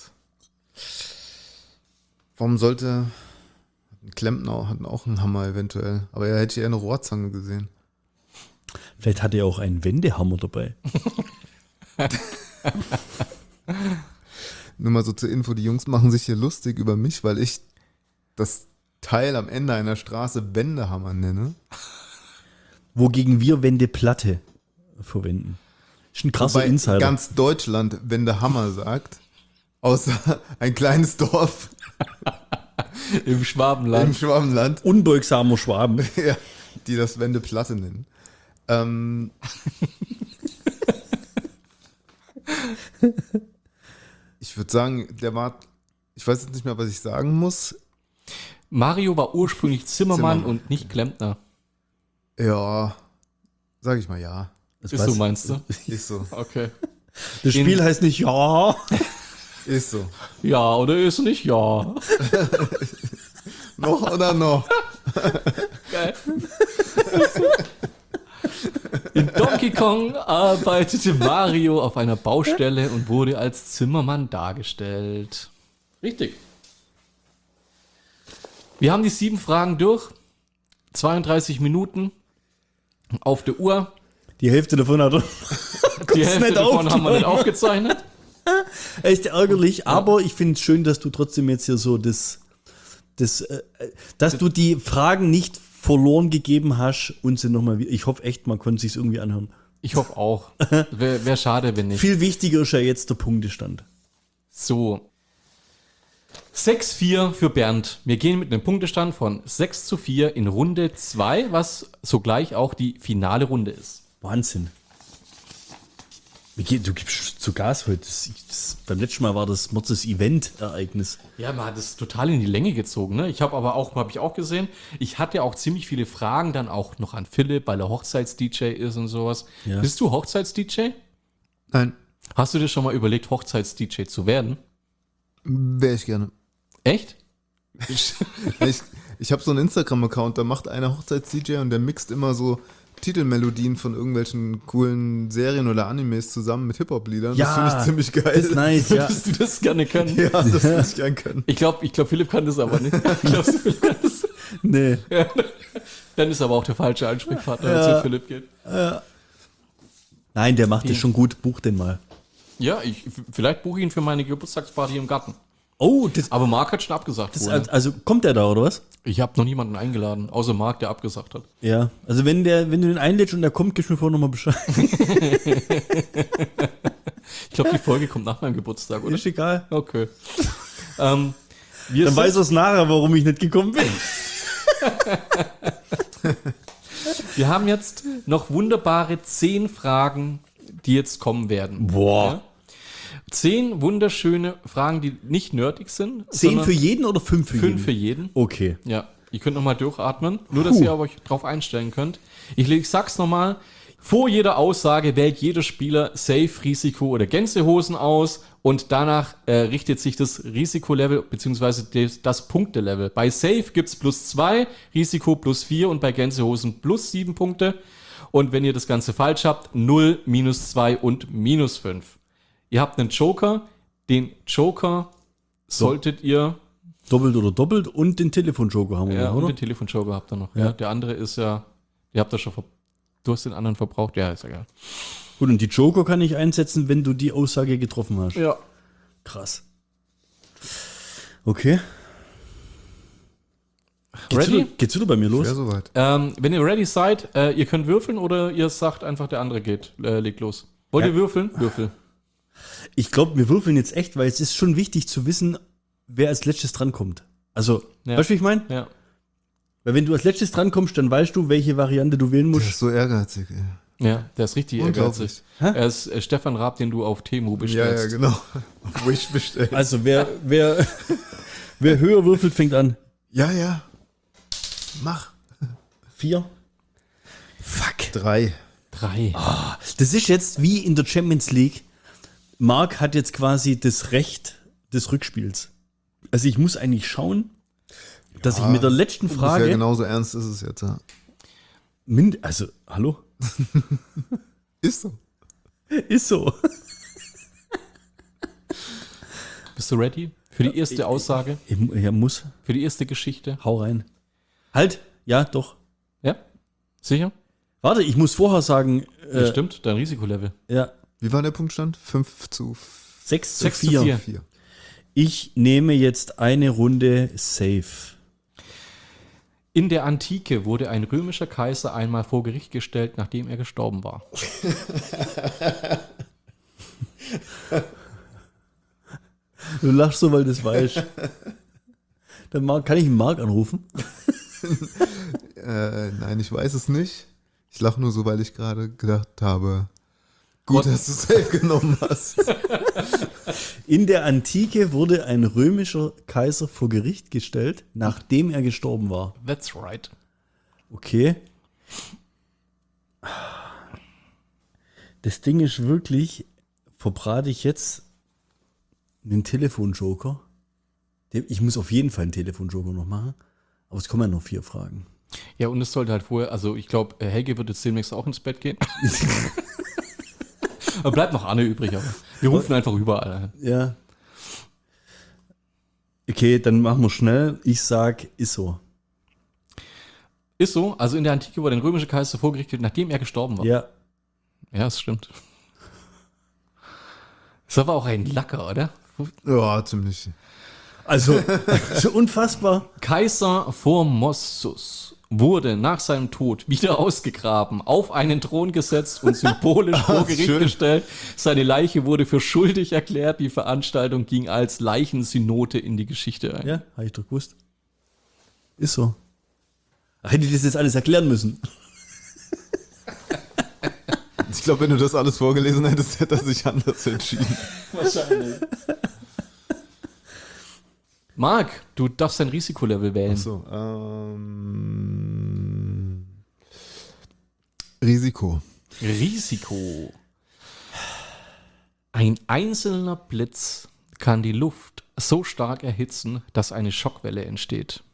Speaker 3: Warum sollte ein Klempner hatten auch einen Hammer eventuell, aber er hätte eher eine Rohrzange gesehen.
Speaker 2: Vielleicht hatte er auch einen Wendehammer dabei.
Speaker 3: Nur mal so zur Info, die Jungs machen sich hier lustig über mich, weil ich das Teil am Ende einer Straße Wendehammer nenne.
Speaker 2: Wogegen wir Wendeplatte verwenden. Ist ein krasser
Speaker 3: Wobei
Speaker 2: Insider.
Speaker 3: ganz Deutschland Wendehammer sagt, außer ein kleines Dorf
Speaker 1: Im
Speaker 3: im
Speaker 1: Schwabenland.
Speaker 3: Schwabenland,
Speaker 2: Unbeugsamer Schwaben.
Speaker 3: ja, die das Wendeplatte nennen. Ähm, ich würde sagen, der war, ich weiß jetzt nicht mehr, was ich sagen muss.
Speaker 1: Mario war ursprünglich Zimmermann,
Speaker 3: Zimmermann.
Speaker 1: und nicht Klempner.
Speaker 3: Ja, sag ich mal ja.
Speaker 2: Das,
Speaker 1: Ist
Speaker 2: was?
Speaker 1: so, meinst du?
Speaker 3: Ist so,
Speaker 1: Okay.
Speaker 2: Das Spiel heißt nicht ja.
Speaker 3: ist so.
Speaker 1: Ja oder ist nicht? Ja.
Speaker 3: Noch oder noch?
Speaker 1: Geil. In Donkey Kong arbeitete Mario auf einer Baustelle und wurde als Zimmermann dargestellt. Richtig. Wir haben die sieben Fragen durch. zweiunddreißig Minuten auf der Uhr.
Speaker 2: Die Hälfte davon hat er
Speaker 1: Die Hälfte
Speaker 2: nicht
Speaker 1: davon haben wir nicht
Speaker 2: aufgenommen.
Speaker 1: aufgezeichnet.
Speaker 2: echt ärgerlich, aber ich finde es schön, dass du trotzdem jetzt hier so das, das äh, dass du die Fragen nicht verloren gegeben hast und sie nochmal wieder. Ich hoffe echt, man konnte sich irgendwie anhören.
Speaker 1: Ich hoffe auch. Wäre wär schade, wenn nicht.
Speaker 2: Viel wichtiger ist ja jetzt der Punktestand.
Speaker 1: So. sechs vier für Bernd. Wir gehen mit einem Punktestand von sechs zu vier in Runde zwei, was sogleich auch die finale Runde ist.
Speaker 2: Wahnsinn. Wie geht, du gibst zu Gas heute. Das, das, beim letzten Mal war das Motzes Event-Ereignis.
Speaker 1: Ja, man hat es total in die Länge gezogen. Ne? Ich habe aber auch, habe ich auch gesehen, ich hatte auch ziemlich viele Fragen dann auch noch an Philipp, weil er Hochzeits-D J ist und sowas.
Speaker 2: Ja.
Speaker 1: Bist du Hochzeits-D J?
Speaker 3: Nein,
Speaker 1: Hast du dir schon mal überlegt, Hochzeits-D J zu werden?
Speaker 3: wäre ich gerne.
Speaker 1: Echt?
Speaker 3: Ich, ich, ich habe so einen Instagram-Account, da macht einer Hochzeits-D J und der mixt immer so Titelmelodien von irgendwelchen coolen Serien oder Animes zusammen mit Hip-Hop-Liedern.
Speaker 2: Ja,
Speaker 3: das finde ich ziemlich geil.
Speaker 2: Das ist nice, ja.
Speaker 1: Würdest du das gerne können?
Speaker 3: Ja, das würde ich gern können.
Speaker 1: Ich glaube, ich glaub, Philipp kann das aber nicht. Ich glaub, Philipp kann das.
Speaker 2: Nee.
Speaker 1: Dann ist aber auch der falsche Ansprechpartner, wenn es
Speaker 2: Ja.
Speaker 1: zu Philipp geht.
Speaker 2: Nein, der macht das schon gut. Buch den mal.
Speaker 1: Ja, ich, vielleicht buche ich ihn für meine Geburtstagsparty im Garten.
Speaker 2: Oh, das,
Speaker 1: Aber Marc hat schon abgesagt.
Speaker 2: das
Speaker 1: vorher.
Speaker 2: also kommt der da, oder was?
Speaker 1: Ich habe noch niemanden eingeladen, außer Marc, der abgesagt hat.
Speaker 2: Ja. Also wenn der, wenn du den einlädst und der kommt, gibst du mir vorher nochmal Bescheid.
Speaker 1: Ich glaube, die Folge kommt nach meinem Geburtstag, oder?
Speaker 2: Ist egal.
Speaker 1: Okay. ähm, wir
Speaker 2: Dann
Speaker 1: sind-
Speaker 2: weiß er es nachher, warum ich nicht gekommen bin.
Speaker 1: Wir haben jetzt noch wunderbare zehn Fragen, die jetzt kommen werden.
Speaker 2: Boah.
Speaker 1: Ja? Zehn wunderschöne Fragen, die nicht nerdig sind.
Speaker 2: Zehn
Speaker 1: sondern
Speaker 2: für jeden oder fünf für jeden?
Speaker 1: fünf für jeden.
Speaker 2: Okay.
Speaker 1: Ja, ihr könnt nochmal durchatmen, nur dass
Speaker 2: Puh.
Speaker 1: ihr euch drauf einstellen könnt. Ich, ich sag's nochmal, vor jeder Aussage wählt jeder Spieler Safe, Risiko oder Gänsehosen aus und danach äh, richtet sich das Risikolevel bzw. das, das Punktelevel. Bei Safe gibt's plus zwei, Risiko plus vier und bei Gänsehosen plus sieben Punkte. Und wenn ihr das Ganze falsch habt, null, minus zwei und minus fünf. Ihr habt einen Joker, den Joker solltet ihr...
Speaker 2: Doppelt oder doppelt und den Telefonjoker haben wir
Speaker 1: Ja,
Speaker 2: noch,
Speaker 1: und
Speaker 2: oder?
Speaker 1: den Telefonjoker habt ihr noch. Ja.
Speaker 2: Ja.
Speaker 1: Der andere ist ja, ihr habt das schon ver Du hast den anderen verbraucht? Ja, ist egal.
Speaker 2: Gut, und die Joker kann ich einsetzen, wenn du die Aussage getroffen hast.
Speaker 1: Ja.
Speaker 2: Krass. Okay. Geht's
Speaker 1: Ready?
Speaker 2: Wieder, geht's wieder bei mir los?
Speaker 3: Wäre soweit.
Speaker 1: Ähm, wenn ihr ready seid, äh, ihr könnt würfeln oder ihr sagt einfach, der andere geht, äh, legt los. Wollt
Speaker 2: Ja.
Speaker 1: ihr würfeln? Würfel.
Speaker 2: Ich glaube, wir würfeln jetzt echt, weil es ist schon wichtig zu wissen, wer als letztes drankommt. Also,
Speaker 1: Ja.
Speaker 2: weißt du, wie ich meine?
Speaker 1: Ja.
Speaker 2: Weil wenn du als letztes drankommst, dann weißt du, welche Variante du wählen
Speaker 3: Das
Speaker 2: musst.
Speaker 3: ist so ehrgeizig, ey.
Speaker 1: Ja, der ist richtig
Speaker 3: Unglaublich.
Speaker 1: ehrgeizig. Er ist äh, Stefan Raab, den du auf Temu
Speaker 3: Ja,
Speaker 1: bestellst.
Speaker 3: ja, genau. Wo ich bestelle.
Speaker 2: Also wer, wer, wer höher würfelt, fängt an.
Speaker 3: Ja, ja. Mach.
Speaker 2: Vier. Fuck.
Speaker 3: Drei.
Speaker 1: Drei.
Speaker 2: Das ist jetzt wie in der Champions League. Marc hat jetzt quasi das Recht des Rückspiels. Also ich muss eigentlich schauen, dass ich mit der letzten
Speaker 3: Ungefähr
Speaker 2: Frage...
Speaker 3: genauso ernst ist es jetzt, ja.
Speaker 2: Mind also, hallo?
Speaker 3: Ist so.
Speaker 2: Ist so.
Speaker 1: Bist du ready für die erste Aussage?
Speaker 2: Ich, ja, muss.
Speaker 1: Für die erste Geschichte?
Speaker 2: Hau rein. Halt. Ja, doch.
Speaker 1: Ja? Sicher?
Speaker 2: Warte, ich muss vorher sagen...
Speaker 1: Ja,
Speaker 2: Äh,
Speaker 1: stimmt, dein Risikolevel.
Speaker 2: ja,
Speaker 3: Wie war der Punktstand? Fünf zu
Speaker 2: sechs zu
Speaker 1: Sechs zu
Speaker 2: vier.
Speaker 1: vier.
Speaker 3: vier.
Speaker 2: Ich nehme jetzt eine Runde safe.
Speaker 1: In der Antike wurde ein römischer Kaiser einmal vor Gericht gestellt, nachdem er gestorben war.
Speaker 2: Du lachst so, weil du das weißt. Dann Marc, kann ich einen Marc anrufen?
Speaker 3: Äh, nein, ich weiß es nicht. Ich lache nur so, weil ich gerade gedacht habe, gut, dass du safe genommen hast.
Speaker 2: In der Antike wurde ein römischer Kaiser vor Gericht gestellt, nachdem er gestorben war.
Speaker 1: That's right.
Speaker 2: Okay. Das Ding ist wirklich, verbrate ich jetzt einen Telefonjoker. Ich muss auf jeden Fall einen Telefonjoker noch machen. Aber es kommen ja noch vier Fragen.
Speaker 1: Ja, und es sollte halt vorher, also ich glaube, Helge wird jetzt demnächst auch ins Bett gehen. Aber bleibt noch Anne übrig, aber wir rufen einfach überall an.
Speaker 2: Ja. Okay, dann machen wir schnell. Ich sag, ist so.
Speaker 1: Ist so, also in der Antike wurde ein römischer Kaiser vorgerichtet, nachdem er gestorben war.
Speaker 2: Ja.
Speaker 1: Ja, das stimmt. Ist aber auch ein Lacker, oder?
Speaker 3: Ja, ziemlich.
Speaker 2: Also, so unfassbar.
Speaker 1: Kaiser Formossus wurde nach seinem Tod wieder ausgegraben, auf einen Thron gesetzt und symbolisch vor Gericht
Speaker 3: schön.
Speaker 1: gestellt. Seine Leiche wurde für schuldig erklärt. Die Veranstaltung ging als Leichensynode in die Geschichte ein.
Speaker 2: Ja, habe ich doch gewusst. Ist so. Hätte ich das jetzt alles erklären müssen?
Speaker 3: Ich glaube, wenn du das alles vorgelesen hättest, hätte er sich anders entschieden.
Speaker 1: Wahrscheinlich. Marc, du darfst dein Risikolevel wählen.
Speaker 3: Achso, ähm, Risiko.
Speaker 1: Risiko. Ein einzelner Blitz kann die Luft so stark erhitzen, dass eine Schockwelle entsteht.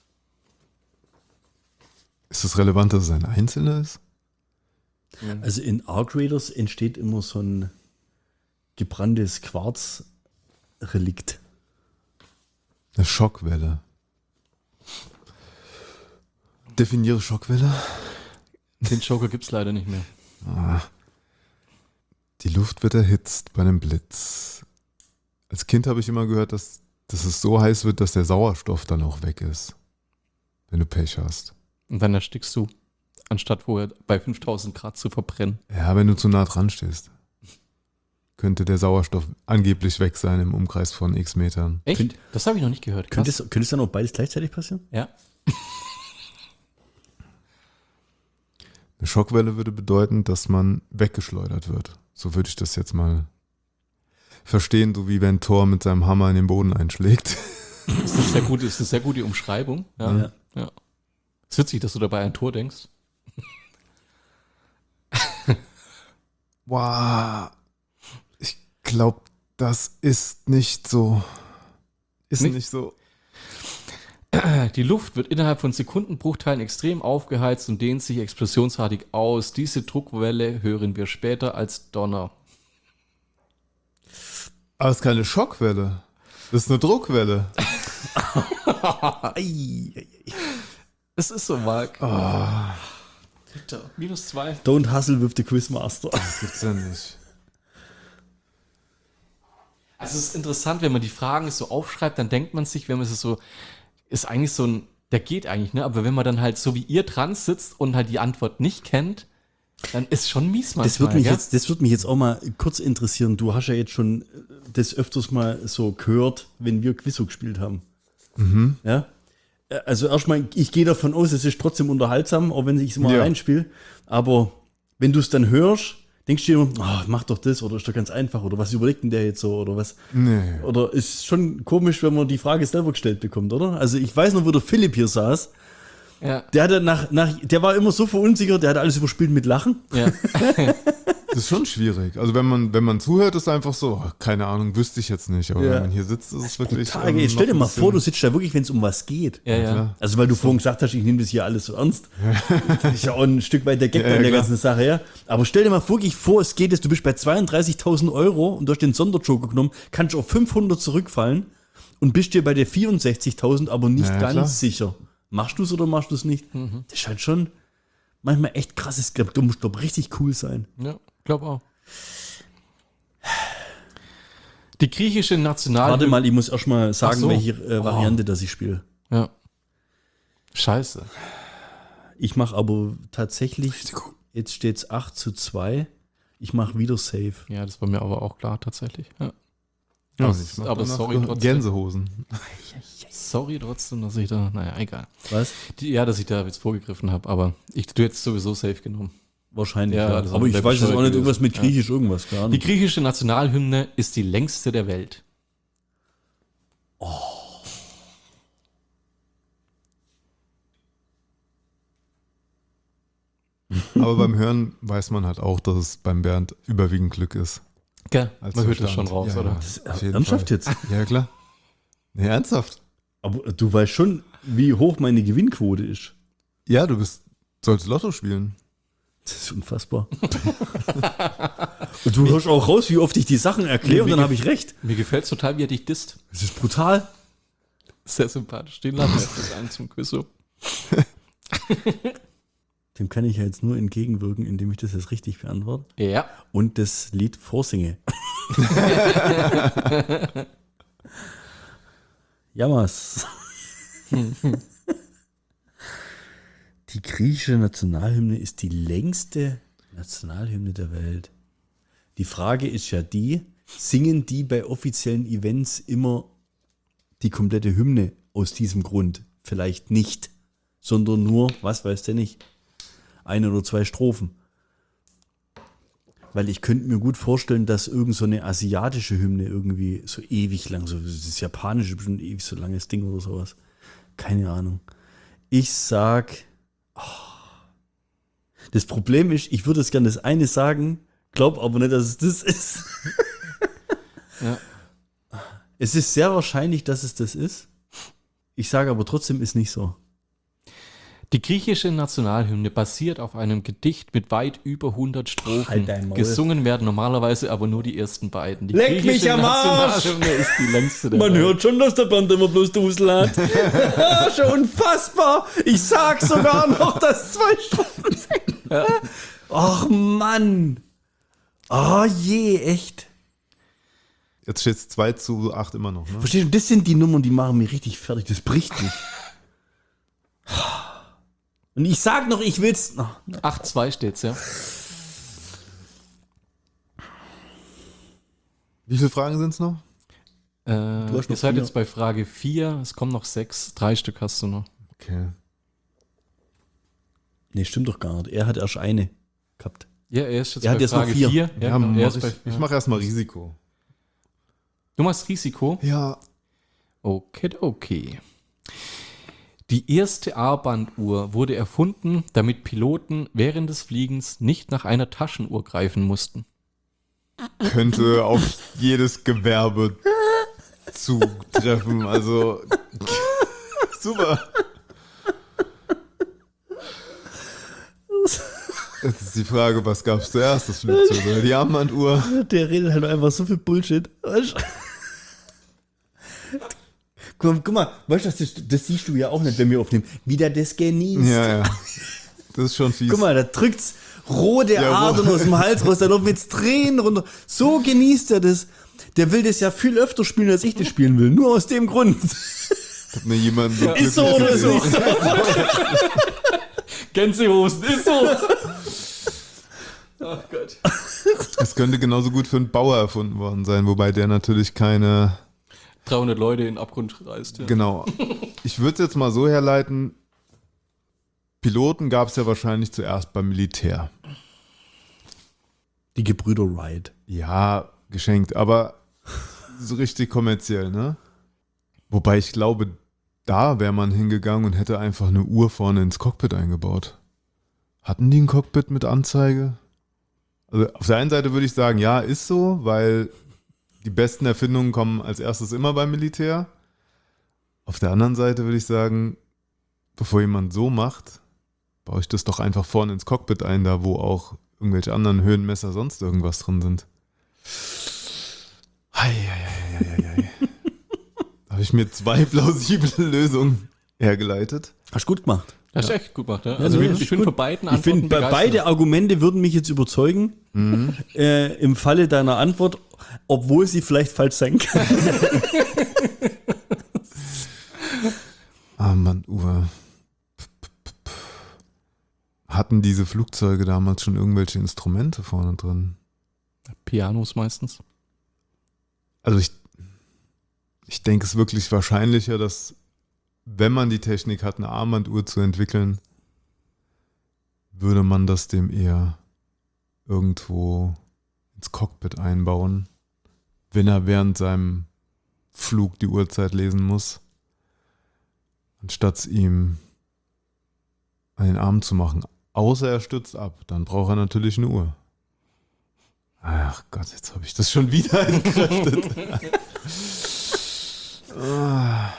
Speaker 3: Ist es relevant, dass es ein einzelner ist?
Speaker 2: Also in Arc Raiders entsteht immer so ein gebranntes Quarzrelikt.
Speaker 3: Eine Schockwelle. Definiere Schockwelle.
Speaker 1: Den Joker gibt's leider nicht mehr.
Speaker 3: Ah. Die Luft wird erhitzt bei einem Blitz. Als Kind habe ich immer gehört, dass, dass es so heiß wird, dass der Sauerstoff dann auch weg ist. Wenn du Pech hast.
Speaker 1: Und dann erstickst du, anstatt vorher bei fünftausend Grad zu verbrennen.
Speaker 3: Ja, wenn du zu nah dran stehst. Könnte der Sauerstoff angeblich weg sein im Umkreis von x Metern.
Speaker 1: Echt?
Speaker 2: Könnt-
Speaker 1: das habe ich noch nicht gehört.
Speaker 2: Könnte
Speaker 1: Krass.
Speaker 2: es, könnte es dann auch beides gleichzeitig passieren?
Speaker 1: Ja.
Speaker 3: Eine Schockwelle würde bedeuten, dass man weggeschleudert wird. So würde ich das jetzt mal verstehen, so wie wenn Thor mit seinem Hammer in den Boden einschlägt.
Speaker 1: Das ist, sehr gut, ist eine sehr gute Umschreibung. Ja.
Speaker 2: Ja.
Speaker 1: Ja. Ist witzig, dass du dabei an Tor denkst.
Speaker 3: Wow. Ich glaube, das ist nicht so. Ist
Speaker 1: Nicht?
Speaker 3: nicht so.
Speaker 1: Die Luft wird innerhalb von Sekundenbruchteilen extrem aufgeheizt und dehnt sich explosionsartig aus. Diese Druckwelle hören wir später als Donner.
Speaker 3: Aber es ist keine Schockwelle. Das ist eine Druckwelle.
Speaker 1: Es ist so, Marc.
Speaker 3: Oh,
Speaker 1: Bitte. Minus zwei.
Speaker 2: Don't hustle with the Quizmaster.
Speaker 3: das gibt's ja nicht.
Speaker 1: Also es ist interessant, wenn man die Fragen so aufschreibt, dann denkt man sich, wenn man es so, ist eigentlich so ein, der geht eigentlich, ne? Aber wenn man dann halt so wie ihr dran sitzt und halt die Antwort nicht kennt, dann ist schon mies manchmal.
Speaker 2: Das würde mich,
Speaker 1: gell?
Speaker 2: jetzt- das würd mich jetzt auch mal kurz interessieren. Du hast ja jetzt schon das öfters mal so gehört, wenn wir Quizzo gespielt haben. Ja? Also erstmal, ich gehe davon aus, es ist trotzdem unterhaltsam, auch wenn ich es mal
Speaker 3: Ja.
Speaker 2: reinspiele. Aber wenn du es dann hörst, denkst du dir immer, oh, mach doch das oder ist doch ganz einfach oder was überlegt denn der jetzt so oder was?
Speaker 3: Nee.
Speaker 2: Oder ist schon komisch, wenn man die Frage selber gestellt bekommt, oder? Also ich weiß noch, wo der Philipp hier saß.
Speaker 1: Ja.
Speaker 2: Der hatte nach, nach, der war immer so verunsichert, der hat alles überspielt mit Lachen.
Speaker 1: Ja.
Speaker 3: Das ist schon schwierig. Also wenn man, wenn man zuhört, ist einfach so, oh, keine Ahnung, wüsste ich jetzt nicht. Aber
Speaker 2: Ja.
Speaker 3: wenn man hier sitzt, ist es wirklich.
Speaker 2: Total
Speaker 3: ähm,
Speaker 2: geil.
Speaker 3: noch
Speaker 2: Stell dir
Speaker 3: ein
Speaker 2: mal
Speaker 3: bisschen-
Speaker 2: vor, du sitzt da wirklich, wenn es um was geht.
Speaker 1: Ja, ja.
Speaker 3: klar.
Speaker 2: Also weil du vorhin gesagt hast, ich nehme das hier alles so ernst. Das ist ja auch ein Stück weit der Gag
Speaker 3: Ja,
Speaker 2: an
Speaker 3: ja,
Speaker 2: der
Speaker 3: klar.
Speaker 2: ganzen Sache, ja. Aber stell dir mal wirklich vor, es geht jetzt, du bist bei zweiunddreißigtausend Euro und du hast den Sonderjoker genommen, kannst auf fünfhundert zurückfallen und bist dir bei der vierundsechzigtausend aber nicht
Speaker 3: Ja, ja,
Speaker 2: ganz
Speaker 3: klar.
Speaker 2: sicher. Machst du es oder machst du es nicht? Das ist halt schon manchmal echt krass. Ich glaube, du musst glaub, richtig cool sein.
Speaker 1: Ja, glaub auch. Die griechische National...
Speaker 2: Warte mal, ich muss erst mal sagen,
Speaker 1: Ach so.
Speaker 2: welche äh, Variante das ich spiele.
Speaker 1: Ja. Scheiße.
Speaker 2: Ich mache aber tatsächlich, jetzt steht es acht zu zwei. Ich mache wieder Safe.
Speaker 1: Ja, das war mir aber auch klar, tatsächlich. Ja.
Speaker 3: Ja,
Speaker 1: Aber-
Speaker 3: ich mach
Speaker 1: aber
Speaker 3: danach
Speaker 1: sorry trotzdem.
Speaker 3: Gänsehosen.
Speaker 1: Sorry trotzdem, dass ich da... Naja, egal.
Speaker 2: Was?
Speaker 1: Die, ja, dass ich da jetzt vorgegriffen habe, aber ich, du hättest sowieso safe genommen.
Speaker 2: Wahrscheinlich,
Speaker 1: Ja,
Speaker 2: ja.
Speaker 1: also
Speaker 2: Aber ich
Speaker 1: der
Speaker 2: weiß jetzt auch
Speaker 1: bescheuert
Speaker 2: nicht irgendwas mit
Speaker 1: gewesen.
Speaker 2: Griechisch, irgendwas, gar
Speaker 1: Die
Speaker 2: nicht.
Speaker 1: griechische Nationalhymne ist die längste der Welt.
Speaker 3: Aber beim Hören weiß man halt auch, dass es beim Bernd überwiegend Glück ist.
Speaker 1: Gell?
Speaker 3: als
Speaker 1: Man hört das
Speaker 3: Verstand.
Speaker 1: schon raus,
Speaker 3: Ja,
Speaker 1: oder?
Speaker 3: ja, auf jeden
Speaker 2: Ernsthaft
Speaker 3: Fall.
Speaker 2: jetzt?
Speaker 3: Ja, klar. Nee, ernsthaft.
Speaker 2: Aber du weißt schon, wie hoch meine Gewinnquote ist.
Speaker 3: Ja, du bist, sollst Lotto spielen.
Speaker 2: Das ist unfassbar. Und du hörst auch raus, wie oft ich die Sachen erkläre und dann habe ich recht.
Speaker 1: Mir gefällt es total, wie er dich disst.
Speaker 2: Das ist brutal.
Speaker 1: Sehr sympathisch. Den lassen wir jetzt ein zum Quiz. So.
Speaker 2: Dem kann ich ja jetzt nur entgegenwirken, indem ich das jetzt richtig beantworte
Speaker 1: Ja.
Speaker 2: und das Lied vorsinge. Jammers. Die griechische Nationalhymne ist die längste Nationalhymne der Welt. Die Frage ist ja die, singen die bei offiziellen Events immer die komplette Hymne aus diesem Grund? Vielleicht nicht, sondern nur, was weiß der nicht, eine oder zwei Strophen. Weil ich könnte mir gut vorstellen, dass irgend so eine asiatische Hymne irgendwie so ewig lang, so das japanische bestimmt ewig so langes Ding oder sowas. Keine Ahnung. Ich sag, oh. Das Problem ist, ich würde jetzt gerne das eine sagen, glaub aber nicht, dass es das ist.
Speaker 1: Ja.
Speaker 2: Es ist sehr wahrscheinlich, dass es das ist. Ich sage aber trotzdem, ist nicht so.
Speaker 1: Die griechische Nationalhymne basiert auf einem Gedicht mit weit über hundert Strophen.
Speaker 2: Halt dein Maul.
Speaker 1: Gesungen werden normalerweise aber nur die ersten beiden. Die
Speaker 2: Leck mich
Speaker 1: griechische
Speaker 2: am Arsch!
Speaker 1: Nationalhymne ist die längste der
Speaker 2: Man
Speaker 1: Welt.
Speaker 2: hört schon, dass der Band immer bloß Dusel hat. Schon unfassbar. Ich sag sogar noch, dass zwei Strophen sind. Ach Mann. Oh je, echt.
Speaker 3: Jetzt steht es zwei zu acht immer noch, ne?
Speaker 2: Verstehst du, das sind die Nummern, die machen mich richtig fertig. Das bricht mich. Und ich sag noch, ich will's. Oh,
Speaker 1: acht zwei steht's, ja.
Speaker 3: Wie viele Fragen sind es noch?
Speaker 1: Äh,
Speaker 2: hast
Speaker 1: ihr
Speaker 2: noch
Speaker 1: seid
Speaker 2: vier.
Speaker 1: jetzt bei Frage vier, es kommen noch sechs, drei Stück hast du noch.
Speaker 3: Okay.
Speaker 2: nee, stimmt doch gar nicht. Er hat erst eine gehabt.
Speaker 1: Ja, er ist jetzt
Speaker 2: Er hat
Speaker 1: bei
Speaker 2: jetzt noch
Speaker 1: Frage
Speaker 2: vier.
Speaker 1: vier.
Speaker 3: Ja,
Speaker 1: Ja, genau, er
Speaker 3: mach
Speaker 1: ist
Speaker 3: ich
Speaker 1: bei,
Speaker 3: ich
Speaker 1: ja.
Speaker 3: mache erstmal Risiko.
Speaker 1: Du machst Risiko?
Speaker 3: Ja.
Speaker 1: Okay, okay. Die erste Armbanduhr wurde erfunden, damit Piloten während des Fliegens nicht nach einer Taschenuhr greifen mussten.
Speaker 3: Könnte auf jedes Gewerbe zutreffen. Also super. Jetzt ist die Frage, was gab es zuerst? Das Flugzeug oder die Armbanduhr?
Speaker 2: Der redet halt einfach so viel Bullshit. Weißt du? Guck, guck mal, weißt du, das, das siehst du ja auch nicht, wenn wir aufnehmen. Wie der das genießt.
Speaker 3: Ja, ja. Das ist schon fies.
Speaker 2: Guck mal, da drückt's rote
Speaker 3: Ja,
Speaker 2: Adern
Speaker 3: wo-
Speaker 2: aus dem Hals raus, da laufen jetzt Tränen runter. So genießt er das. Der will das ja viel öfter spielen, als ich das spielen will. Nur aus dem Grund.
Speaker 3: Hat mir jemand so
Speaker 2: Ist so oder ist
Speaker 3: glücklich
Speaker 2: nicht so?
Speaker 1: Gänsehosen, ist so! Ach Gott.
Speaker 3: Es könnte genauso gut für einen Bauer erfunden worden sein, wobei der natürlich keine.
Speaker 1: dreihundert Leute in den Abgrund reißt. Ja.
Speaker 3: Genau. Ich würde es jetzt mal so herleiten: Piloten gab es ja wahrscheinlich zuerst beim Militär.
Speaker 2: Die Gebrüder Wright.
Speaker 3: Ja, geschenkt, aber so richtig kommerziell, ne? Wobei ich glaube, da wäre man hingegangen und hätte einfach eine Uhr vorne ins Cockpit eingebaut. Hatten die ein Cockpit mit Anzeige? Also auf der einen Seite würde ich sagen, ja, ist so, weil die besten Erfindungen kommen als erstes immer beim Militär. Auf der anderen Seite würde ich sagen, bevor jemand so macht, baue ich das doch einfach vorne ins Cockpit ein, da wo auch irgendwelche anderen Höhenmesser sonst irgendwas drin sind. Hei, hei, hei, hei, hei. Da habe ich mir zwei plausible Lösungen hergeleitet.
Speaker 2: Hast du gut gemacht.
Speaker 1: Das ist echt gut gemacht, ja.
Speaker 2: Ja,
Speaker 1: Also
Speaker 2: das
Speaker 1: ich,
Speaker 2: ist
Speaker 1: ich bin
Speaker 2: gut.
Speaker 1: für beiden
Speaker 2: Ich finde,
Speaker 1: begeistert.
Speaker 2: beide Argumente würden mich jetzt überzeugen,
Speaker 3: Mhm.
Speaker 2: äh, im Falle deiner Antwort, obwohl sie vielleicht falsch sein kann.
Speaker 3: Armbanduhr. Hatten diese Flugzeuge damals schon irgendwelche Instrumente vorne drin?
Speaker 1: Pianos meistens.
Speaker 3: Also ich, ich denke es ist wirklich wahrscheinlicher, dass wenn man die Technik hat, eine Armbanduhr zu entwickeln, würde man das dem eher irgendwo ins Cockpit einbauen, wenn er während seinem Flug die Uhrzeit lesen muss, anstatt es ihm an den Arm zu machen. Außer er stürzt ab, dann braucht er natürlich eine Uhr. Ach Gott, jetzt habe ich das schon wieder entkräftet. Ah.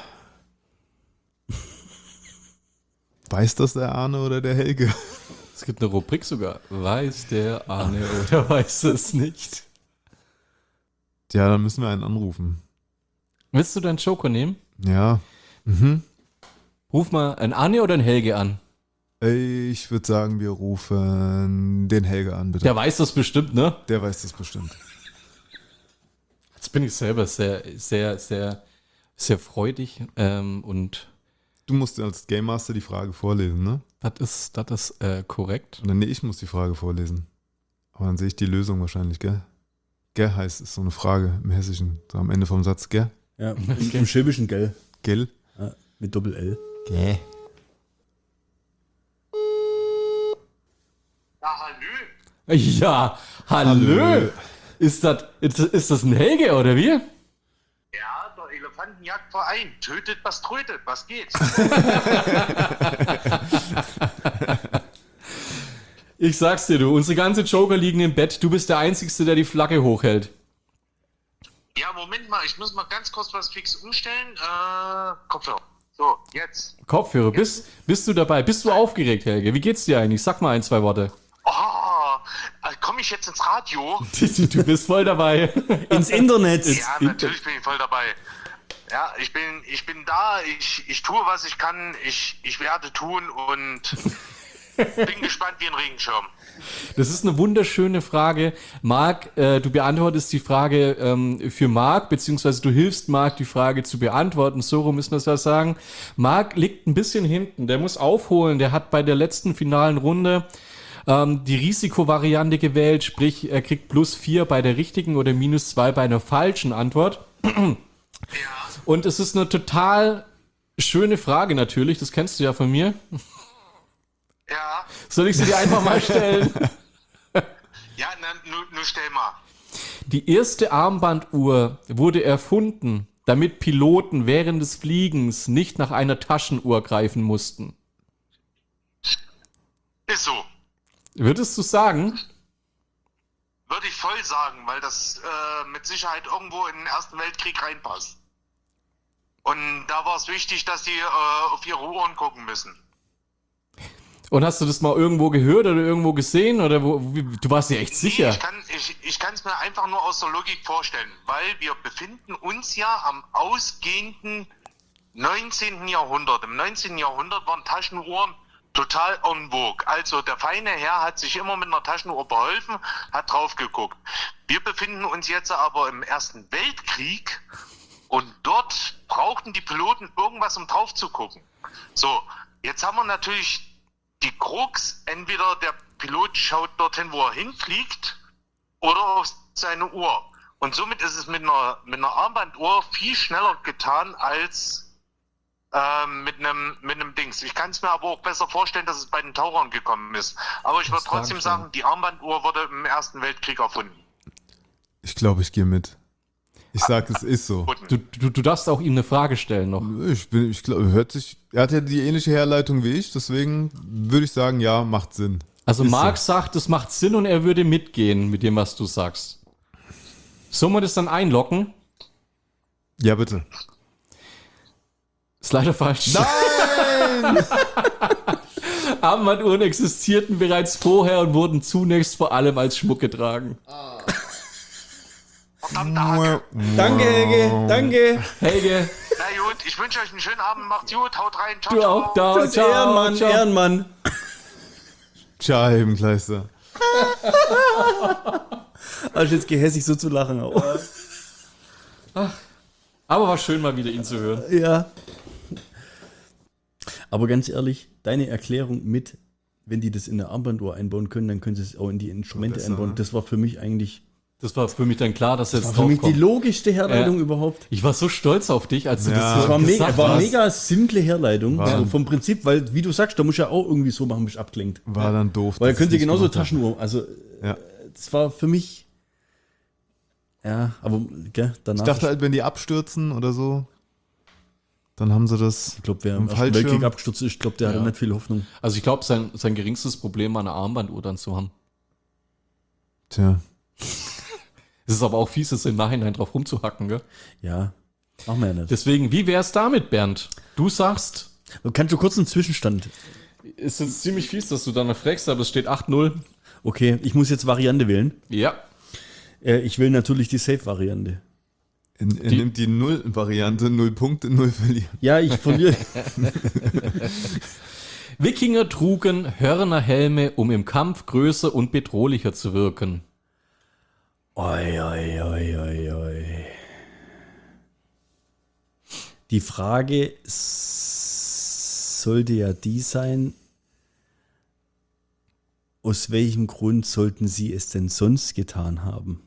Speaker 3: Weiß das der Arne oder der Helge?
Speaker 1: Es gibt eine Rubrik sogar. Weiß der Arne oder weiß es nicht?
Speaker 3: Ja, dann müssen wir einen anrufen.
Speaker 1: Willst du deinen Joker nehmen?
Speaker 3: Ja. Mhm.
Speaker 1: Ruf mal einen Arne oder einen Helge an.
Speaker 3: Ich würde sagen, wir rufen den Helge an, bitte.
Speaker 1: Der weiß das bestimmt, ne?
Speaker 3: Der weiß das bestimmt.
Speaker 1: Jetzt bin ich selber sehr, sehr, sehr, sehr freudig ähm, und
Speaker 3: Du musst als Game Master die Frage vorlesen, ne?
Speaker 1: das ist, das ist äh, korrekt.
Speaker 3: Oder nee, ich muss die Frage vorlesen. Aber dann sehe ich die Lösung wahrscheinlich, gell? Gell heißt ist so eine Frage im Hessischen, so am Ende vom Satz, gell?
Speaker 2: Ja, im, im Schwäbischen, gell?
Speaker 3: Gell?
Speaker 2: Ja, mit Doppel-L.
Speaker 3: Gell.
Speaker 5: Ja, hallö.
Speaker 1: Ja, hallo.
Speaker 3: Hallo.
Speaker 1: Ist das, ist, ist das ein Helge oder wie?
Speaker 5: Ja, der Elefantenjagdverein. Tötet, was trötet. Was geht?
Speaker 1: Ich sag's dir, du, unsere ganze Joker liegen im Bett. Du bist der Einzige, der die Flagge hochhält.
Speaker 5: Ja, Moment mal. Ich muss mal ganz kurz was fix umstellen. Äh, Kopfhörer. So, jetzt.
Speaker 1: Kopfhörer, bist, bist du dabei? Bist du aufgeregt, Helge? Wie geht's dir eigentlich? Sag mal ein, zwei Worte.
Speaker 5: Oh, äh, komme ich jetzt ins Radio?
Speaker 1: Du bist voll dabei.
Speaker 2: Ins Internet.
Speaker 5: Ja, natürlich bin ich voll dabei. Ja, ich bin, ich bin da. Ich, ich tue, was ich kann. Ich, ich werde tun und bin gespannt wie ein Regenschirm.
Speaker 1: Das ist eine wunderschöne Frage. Marc, äh, du beantwortest die Frage ähm, für Marc, beziehungsweise du hilfst Marc, die Frage zu beantworten. So rum müssen wir es ja sagen. Marc liegt ein bisschen hinten. Der muss aufholen. Der hat bei der letzten finalen Runde ähm, die Risikovariante gewählt, sprich, er kriegt plus vier bei der richtigen oder minus zwei bei einer falschen Antwort.
Speaker 5: Ja.
Speaker 1: Und es ist eine total schöne Frage natürlich. Das kennst du ja von mir.
Speaker 5: Ja.
Speaker 1: Soll ich sie dir einfach mal stellen?
Speaker 5: Ja, na, nur, nur stell mal.
Speaker 1: Die erste Armbanduhr wurde erfunden, damit Piloten während des Fliegens nicht nach einer Taschenuhr greifen mussten.
Speaker 5: Ist so.
Speaker 1: Würdest du sagen?
Speaker 5: Würde ich voll sagen, weil das äh, mit Sicherheit irgendwo in den Ersten Weltkrieg reinpasst. Und da war es wichtig, dass die äh, auf ihre Uhren gucken müssen.
Speaker 1: Und hast du das mal irgendwo gehört oder irgendwo gesehen? Oder wo, wie, du warst dir echt sicher?
Speaker 5: Nee, ich kann ich, ich kann es mir einfach nur aus der Logik vorstellen, weil wir befinden uns ja am ausgehenden neunzehnten Jahrhundert. Im neunzehnten Jahrhundert waren Taschenuhren total en vogue. Also der feine Herr hat sich immer mit einer Taschenuhr beholfen, hat drauf geguckt. Wir befinden uns jetzt aber im Ersten Weltkrieg und dort brauchten die Piloten irgendwas, um drauf zu gucken. So, jetzt haben wir natürlich die Krux, entweder der Pilot schaut dorthin, wo er hinfliegt, oder auf seine Uhr. Und somit ist es mit einer, mit einer Armbanduhr viel schneller getan als ähm, mit einem mit einem Dings. Ich kann es mir aber auch besser vorstellen, dass es bei den Tauchern gekommen ist. Aber ich würde trotzdem sagen, die Armbanduhr wurde im Ersten Weltkrieg erfunden.
Speaker 3: Ich glaube, ich gehe mit. Ich sag, es ist so.
Speaker 1: Du, du, du darfst auch ihm eine Frage stellen noch.
Speaker 3: Ich bin, ich glaube, hört sich, er hat ja die ähnliche Herleitung wie ich, deswegen würde ich sagen, ja, macht Sinn.
Speaker 1: Also
Speaker 3: Ist
Speaker 1: Marc
Speaker 3: so.
Speaker 1: sagt, es macht Sinn und er würde mitgehen mit dem, was du sagst. Sollen wir das dann einloggen?
Speaker 3: Ja, bitte.
Speaker 1: Ist leider falsch.
Speaker 3: Nein!
Speaker 1: Armbanduhren existierten bereits vorher und wurden zunächst vor allem als Schmuck getragen.
Speaker 5: Verdammte Hacke.
Speaker 2: Danke, Helge. Danke.
Speaker 1: Helge,
Speaker 5: Na gut, ich wünsche euch einen schönen Abend. Macht's gut. Haut rein. Ciao,
Speaker 1: du
Speaker 5: ciao.
Speaker 1: auch da.
Speaker 2: Das ist Ehrenmann,
Speaker 1: ciao.
Speaker 2: Ehrenmann.
Speaker 3: Tja, Hebenkleister.
Speaker 2: Also jetzt gehässig so zu lachen. Auch.
Speaker 1: Aber war schön, mal wieder ihn zu hören.
Speaker 2: Ja. Aber ganz ehrlich, deine Erklärung mit, wenn die das in der Armbanduhr einbauen können, dann können sie es auch in die Instrumente
Speaker 3: besser,
Speaker 2: einbauen.
Speaker 3: ne?
Speaker 2: Das war für mich eigentlich
Speaker 1: Das war für mich dann klar, dass er
Speaker 2: war
Speaker 1: jetzt
Speaker 2: für mich die
Speaker 1: draufkommt.
Speaker 2: logischste Herleitung
Speaker 1: Ja.
Speaker 2: überhaupt.
Speaker 1: Ich war so stolz auf dich, als du
Speaker 3: Ja.
Speaker 1: das
Speaker 2: Das
Speaker 1: so
Speaker 2: war, mega,
Speaker 1: gesagt
Speaker 2: war
Speaker 1: hast.
Speaker 2: mega simple Herleitung
Speaker 3: War-
Speaker 2: so vom Prinzip, weil, wie du sagst, da muss ja auch irgendwie so machen, bis abklingt.
Speaker 3: War dann doof.
Speaker 2: Weil da
Speaker 3: dass
Speaker 2: können
Speaker 3: ich
Speaker 2: sie
Speaker 3: nicht
Speaker 2: genauso
Speaker 3: gemacht habe.
Speaker 2: Taschenuhr. Also,
Speaker 3: Ja.
Speaker 2: das war für mich. Ja, aber gell, danach.
Speaker 3: Ich dachte halt, wenn die abstürzen oder so, dann haben sie das.
Speaker 2: ich glaube, wer
Speaker 3: im
Speaker 2: im Ersten
Speaker 3: Fallschirm.
Speaker 2: Weltkrieg abgestürzt ist, ich glaube, der
Speaker 1: Ja.
Speaker 2: hatte nicht viel Hoffnung.
Speaker 1: Also ich glaube, sein, sein geringstes Problem war, eine Armbanduhr dann zu haben.
Speaker 3: Tja.
Speaker 1: Es ist aber auch fies, es im Nachhinein drauf rumzuhacken, gell?
Speaker 2: Ja, machen wir ja nicht.
Speaker 1: Deswegen, wie wär's damit, Bernd? Du sagst,
Speaker 2: Kannst du kurz einen Zwischenstand?
Speaker 1: es ist ziemlich fies, dass du danach fragst, aber es steht acht null.
Speaker 2: Okay, ich muss jetzt Variante wählen.
Speaker 1: Ja.
Speaker 2: Äh, ich will natürlich die Safe-Variante.
Speaker 3: Er, er
Speaker 1: Die-
Speaker 3: nimmt die Null-Variante, Null Punkte, Null verlieren.
Speaker 2: Ja, ich verliere.
Speaker 1: Wikinger trugen Hörnerhelme, um im Kampf größer und bedrohlicher zu wirken.
Speaker 2: Oi, oi, oi, oi, oi. Die Frage s- sollte ja die sein, aus welchem Grund sollten sie es denn sonst getan haben?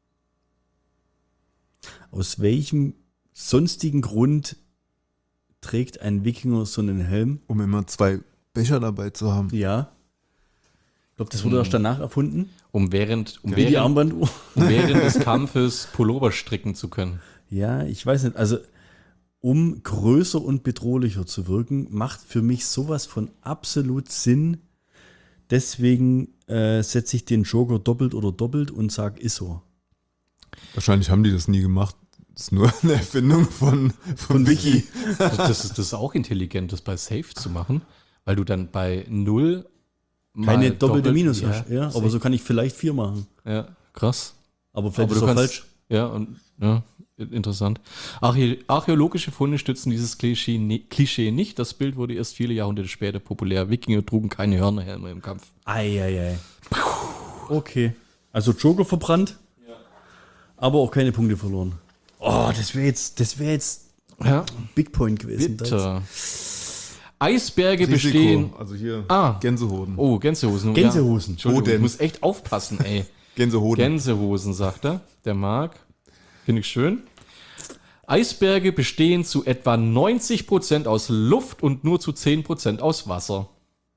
Speaker 2: Aus welchem sonstigen Grund trägt ein Wikinger so einen Helm?
Speaker 3: Um immer zwei Becher dabei zu haben.
Speaker 2: Ja. Ich glaube, das wurde erst danach erfunden.
Speaker 1: Um während, um
Speaker 2: Wie die
Speaker 1: während,
Speaker 2: Armbanduhr.
Speaker 1: um während des Kampfes Pullover stricken zu können.
Speaker 2: Ja, ich weiß nicht. Also, um größer und bedrohlicher zu wirken, macht für mich sowas von absolut Sinn. Deswegen äh, setze ich den Joker doppelt oder doppelt und sage, ist so.
Speaker 3: Wahrscheinlich haben die das nie gemacht. Das ist nur eine Erfindung von, von Wiki.
Speaker 1: Das, das, ist, das ist auch intelligent, das bei Safe zu machen, weil du dann bei null
Speaker 2: Keine
Speaker 1: mal
Speaker 2: doppelte
Speaker 1: doppelt-
Speaker 2: Minus
Speaker 1: ja,
Speaker 2: hast. Ja, aber so kann ich vielleicht vier machen.
Speaker 1: Ja, krass.
Speaker 2: Aber vielleicht
Speaker 1: Aber
Speaker 2: ist
Speaker 1: du
Speaker 2: es auch
Speaker 1: kannst,
Speaker 2: falsch.
Speaker 1: ja, und, ja, interessant. Archä archäologische Funde stützen dieses Klischee, ni- Klischee nicht. Das Bild wurde erst viele Jahrhunderte später populär. Wikinger trugen keine Hörnerhelme im Kampf.
Speaker 2: Eieiei. Okay. Also Joker verbrannt, aber auch keine Punkte verloren. Oh, das wäre jetzt, das wäre jetzt
Speaker 1: Ja,
Speaker 2: Big Point gewesen.
Speaker 1: bitter. Eisberge
Speaker 3: Risiko.
Speaker 1: bestehen.
Speaker 3: Also hier
Speaker 1: Ah.
Speaker 3: Gänsehoden.
Speaker 1: Oh, Gänsehosen.
Speaker 2: Gänsehosen.
Speaker 1: Ja. Entschuldigung,
Speaker 3: Hoden.
Speaker 1: ich muss echt aufpassen, ey.
Speaker 3: Gänsehoden.
Speaker 1: Gänsehosen, sagt er. Der Marc. Finde ich schön. Eisberge bestehen zu etwa neunzig Prozent aus Luft und nur zu zehn Prozent aus Wasser.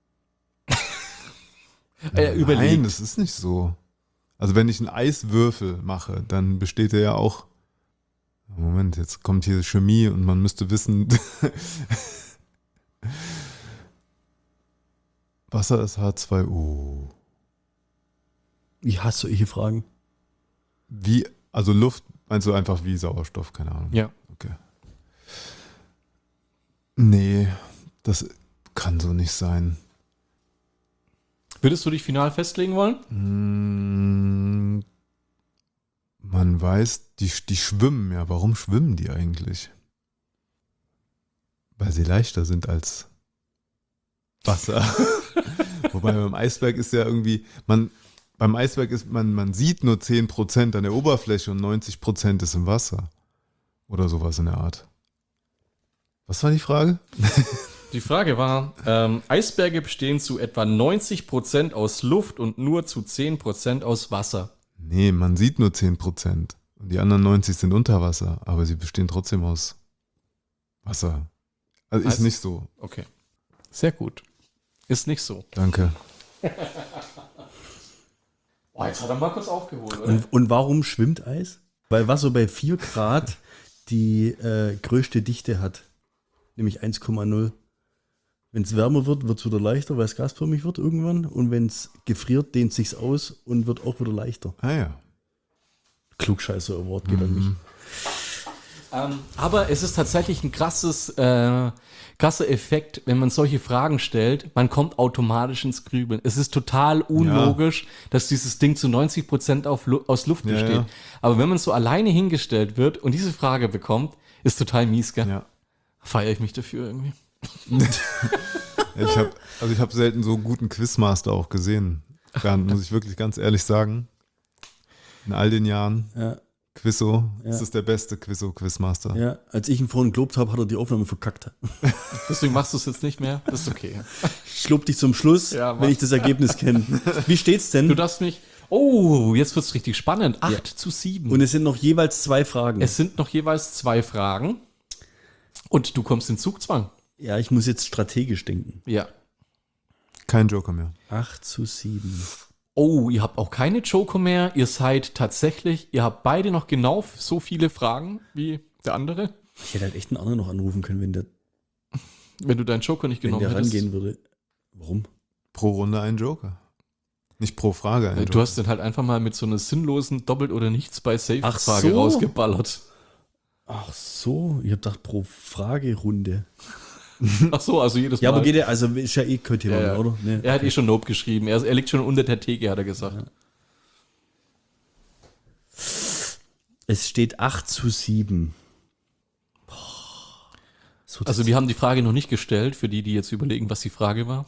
Speaker 1: er
Speaker 3: Nein,
Speaker 1: überlegt.
Speaker 3: das ist nicht so. Also wenn ich einen Eiswürfel mache, dann besteht er ja auch. Moment, jetzt kommt hier Chemie und man müsste wissen. Wasser ist H zwei O.
Speaker 2: Ich hasse solche Fragen.
Speaker 3: Wie, also Luft, meinst du einfach wie Sauerstoff, keine Ahnung.
Speaker 1: Ja.
Speaker 3: Okay. Nee, das kann so nicht sein.
Speaker 1: Würdest du dich final festlegen wollen?
Speaker 3: Mm, Man weiß, die, die schwimmen ja. Warum schwimmen die eigentlich? Weil sie leichter sind als Wasser. Wobei beim Eisberg ist ja irgendwie, man, beim Eisberg ist, man, man sieht nur zehn Prozent an der Oberfläche und neunzig Prozent ist im Wasser. Oder sowas in der Art. Was war die Frage?
Speaker 1: Die Frage war, ähm, Eisberge bestehen zu etwa neunzig Prozent aus Luft und nur zu zehn Prozent aus Wasser.
Speaker 3: Nee, man sieht nur zehn Prozent. Und die anderen neunzig sind unter Wasser. Aber sie bestehen trotzdem aus Wasser. Also
Speaker 1: Heißt-
Speaker 3: ist nicht so.
Speaker 1: Okay. Sehr gut. Ist nicht so.
Speaker 3: Danke.
Speaker 1: Oh, jetzt hat er mal kurz aufgeholt, oder?
Speaker 2: Und, und warum schwimmt Eis? Weil Wasser bei vier Grad die äh, größte Dichte hat. Nämlich eins Komma null. Wenn es wärmer wird, wird es wieder leichter, weil es gasförmig wird irgendwann. Und wenn es gefriert, dehnt sich's aus und wird auch wieder leichter.
Speaker 3: Ah ja.
Speaker 2: Klugscheißer-Award geht an mich.
Speaker 1: Ähm, aber es ist tatsächlich ein krasses, äh, krasser Effekt, wenn man solche Fragen stellt. Man kommt automatisch ins Grübeln. Es ist total unlogisch, dass dieses Ding zu neunzig Prozent auf Lu- aus Luft
Speaker 3: Ja,
Speaker 1: besteht.
Speaker 3: ja.
Speaker 1: Aber wenn man so alleine hingestellt wird und diese Frage bekommt, ist total mies, gell?
Speaker 3: Ja.
Speaker 1: Feiere ich mich dafür irgendwie.
Speaker 3: Ich habe also ich habe selten so einen guten Quizmaster auch gesehen. Bernd, muss ich wirklich ganz ehrlich sagen. In all den Jahren
Speaker 2: Ja,
Speaker 3: Quizzo,
Speaker 2: Ja.
Speaker 3: das ist der beste Quizzo-Quizmaster.
Speaker 2: ja. Als ich ihn vorhin gelobt habe, hat er die Aufnahme verkackt.
Speaker 1: Deswegen machst du es jetzt nicht mehr. Das ist okay.
Speaker 2: Ich lob dich zum Schluss,
Speaker 1: Ja, mach.
Speaker 2: wenn ich das Ergebnis kenne. Wie steht's denn?
Speaker 1: Du darfst mich. Oh, jetzt wird's richtig spannend. acht zu sieben.
Speaker 2: Und es sind noch jeweils zwei Fragen.
Speaker 1: Es sind noch jeweils zwei Fragen. Und du kommst in Zugzwang.
Speaker 2: ja, ich muss jetzt strategisch denken.
Speaker 1: Ja.
Speaker 3: Kein Joker mehr.
Speaker 2: acht zu sieben.
Speaker 1: Oh, ihr habt auch keine Joker mehr. Ihr seid tatsächlich, ihr habt beide noch genau so viele Fragen wie der andere.
Speaker 2: Ich hätte halt echt einen anderen noch anrufen können, wenn der,
Speaker 1: Wenn du deinen Joker nicht
Speaker 2: wenn
Speaker 1: genommen
Speaker 2: der
Speaker 1: hättest.
Speaker 2: rangehen würde. Warum?
Speaker 3: Pro Runde ein Joker. Nicht pro Frage ein
Speaker 1: Äh,
Speaker 3: Joker.
Speaker 1: Du hast den halt einfach mal mit so einer sinnlosen Doppelt- oder Nichts bei
Speaker 2: Ach
Speaker 1: Safe-Frage
Speaker 2: so.
Speaker 1: rausgeballert.
Speaker 2: Ach so, ich hab gedacht pro Fragerunde.
Speaker 1: Ach so, also jedes
Speaker 2: Ja,
Speaker 1: Mal.
Speaker 2: aber geht ja, also ist ja eh kein Thema
Speaker 1: Ja,
Speaker 2: mehr,
Speaker 1: ja.
Speaker 2: oder? Nee.
Speaker 1: Er hat eh schon Nope geschrieben. Er, er liegt schon unter der Theke, hat er gesagt.
Speaker 2: Es steht acht zu sieben. Boah. So,
Speaker 1: Also wir haben die Frage noch nicht gestellt, für die, die jetzt überlegen, was die Frage war.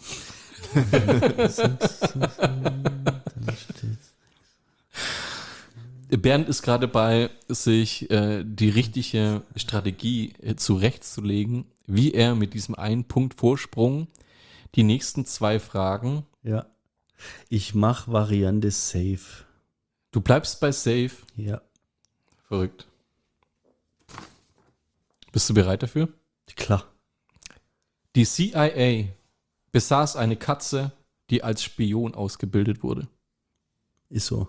Speaker 1: Bernd ist gerade bei, sich äh, die richtige Strategie äh, zurechtzulegen, wie er mit diesem einen Punkt Vorsprung die nächsten zwei Fragen,
Speaker 2: ja. Ich mach Variante safe.
Speaker 1: du bleibst bei Safe.
Speaker 2: Ja.
Speaker 1: Verrückt. Bist du bereit dafür?
Speaker 2: Klar.
Speaker 1: Die C I A besaß eine Katze, die als Spion ausgebildet wurde.
Speaker 2: Ist so.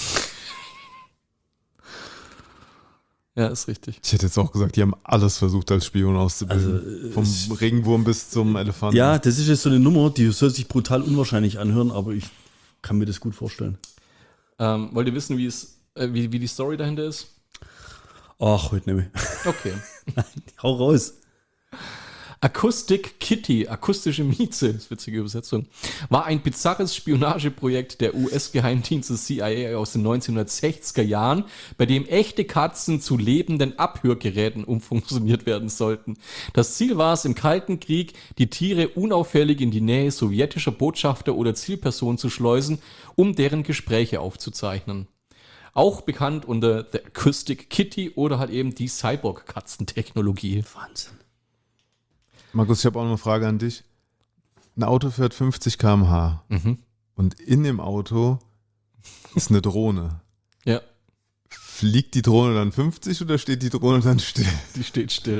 Speaker 1: Ja, ist richtig.
Speaker 3: Ich hätte jetzt auch gesagt, die haben alles versucht als Spion auszubilden.
Speaker 2: Also, äh,
Speaker 3: Vom
Speaker 2: es-
Speaker 3: Regenwurm bis zum Elefanten.
Speaker 2: Ja, das ist jetzt so eine Nummer, die soll sich brutal unwahrscheinlich anhören, aber ich kann mir das gut vorstellen.
Speaker 1: Ähm, wollt ihr wissen, wie, es, äh, wie, wie die Story dahinter ist?
Speaker 2: Ach, heute nicht mehr.
Speaker 1: Okay.
Speaker 2: Hau raus.
Speaker 1: Acoustic Kitty, akustische Mieze, ist witzige Übersetzung, war ein bizarres Spionageprojekt der U S-Geheimdienste C I A aus den neunzehnhundertsechziger Jahren, bei dem echte Katzen zu lebenden Abhörgeräten umfunktioniert werden sollten. Das Ziel war es, im Kalten Krieg die Tiere unauffällig in die Nähe sowjetischer Botschafter oder Zielpersonen zu schleusen, um deren Gespräche aufzuzeichnen. Auch bekannt unter der Acoustic Kitty oder halt eben die Cyborg-Katzentechnologie.
Speaker 2: Wahnsinn.
Speaker 3: Markus, ich habe auch noch eine Frage an dich. Ein Auto fährt fünfzig Kilometer pro Stunde
Speaker 1: Mhm.
Speaker 3: und in dem Auto ist eine Drohne.
Speaker 1: Ja,
Speaker 3: Fliegt die Drohne dann fünfzig oder steht die Drohne dann still?
Speaker 1: die steht still.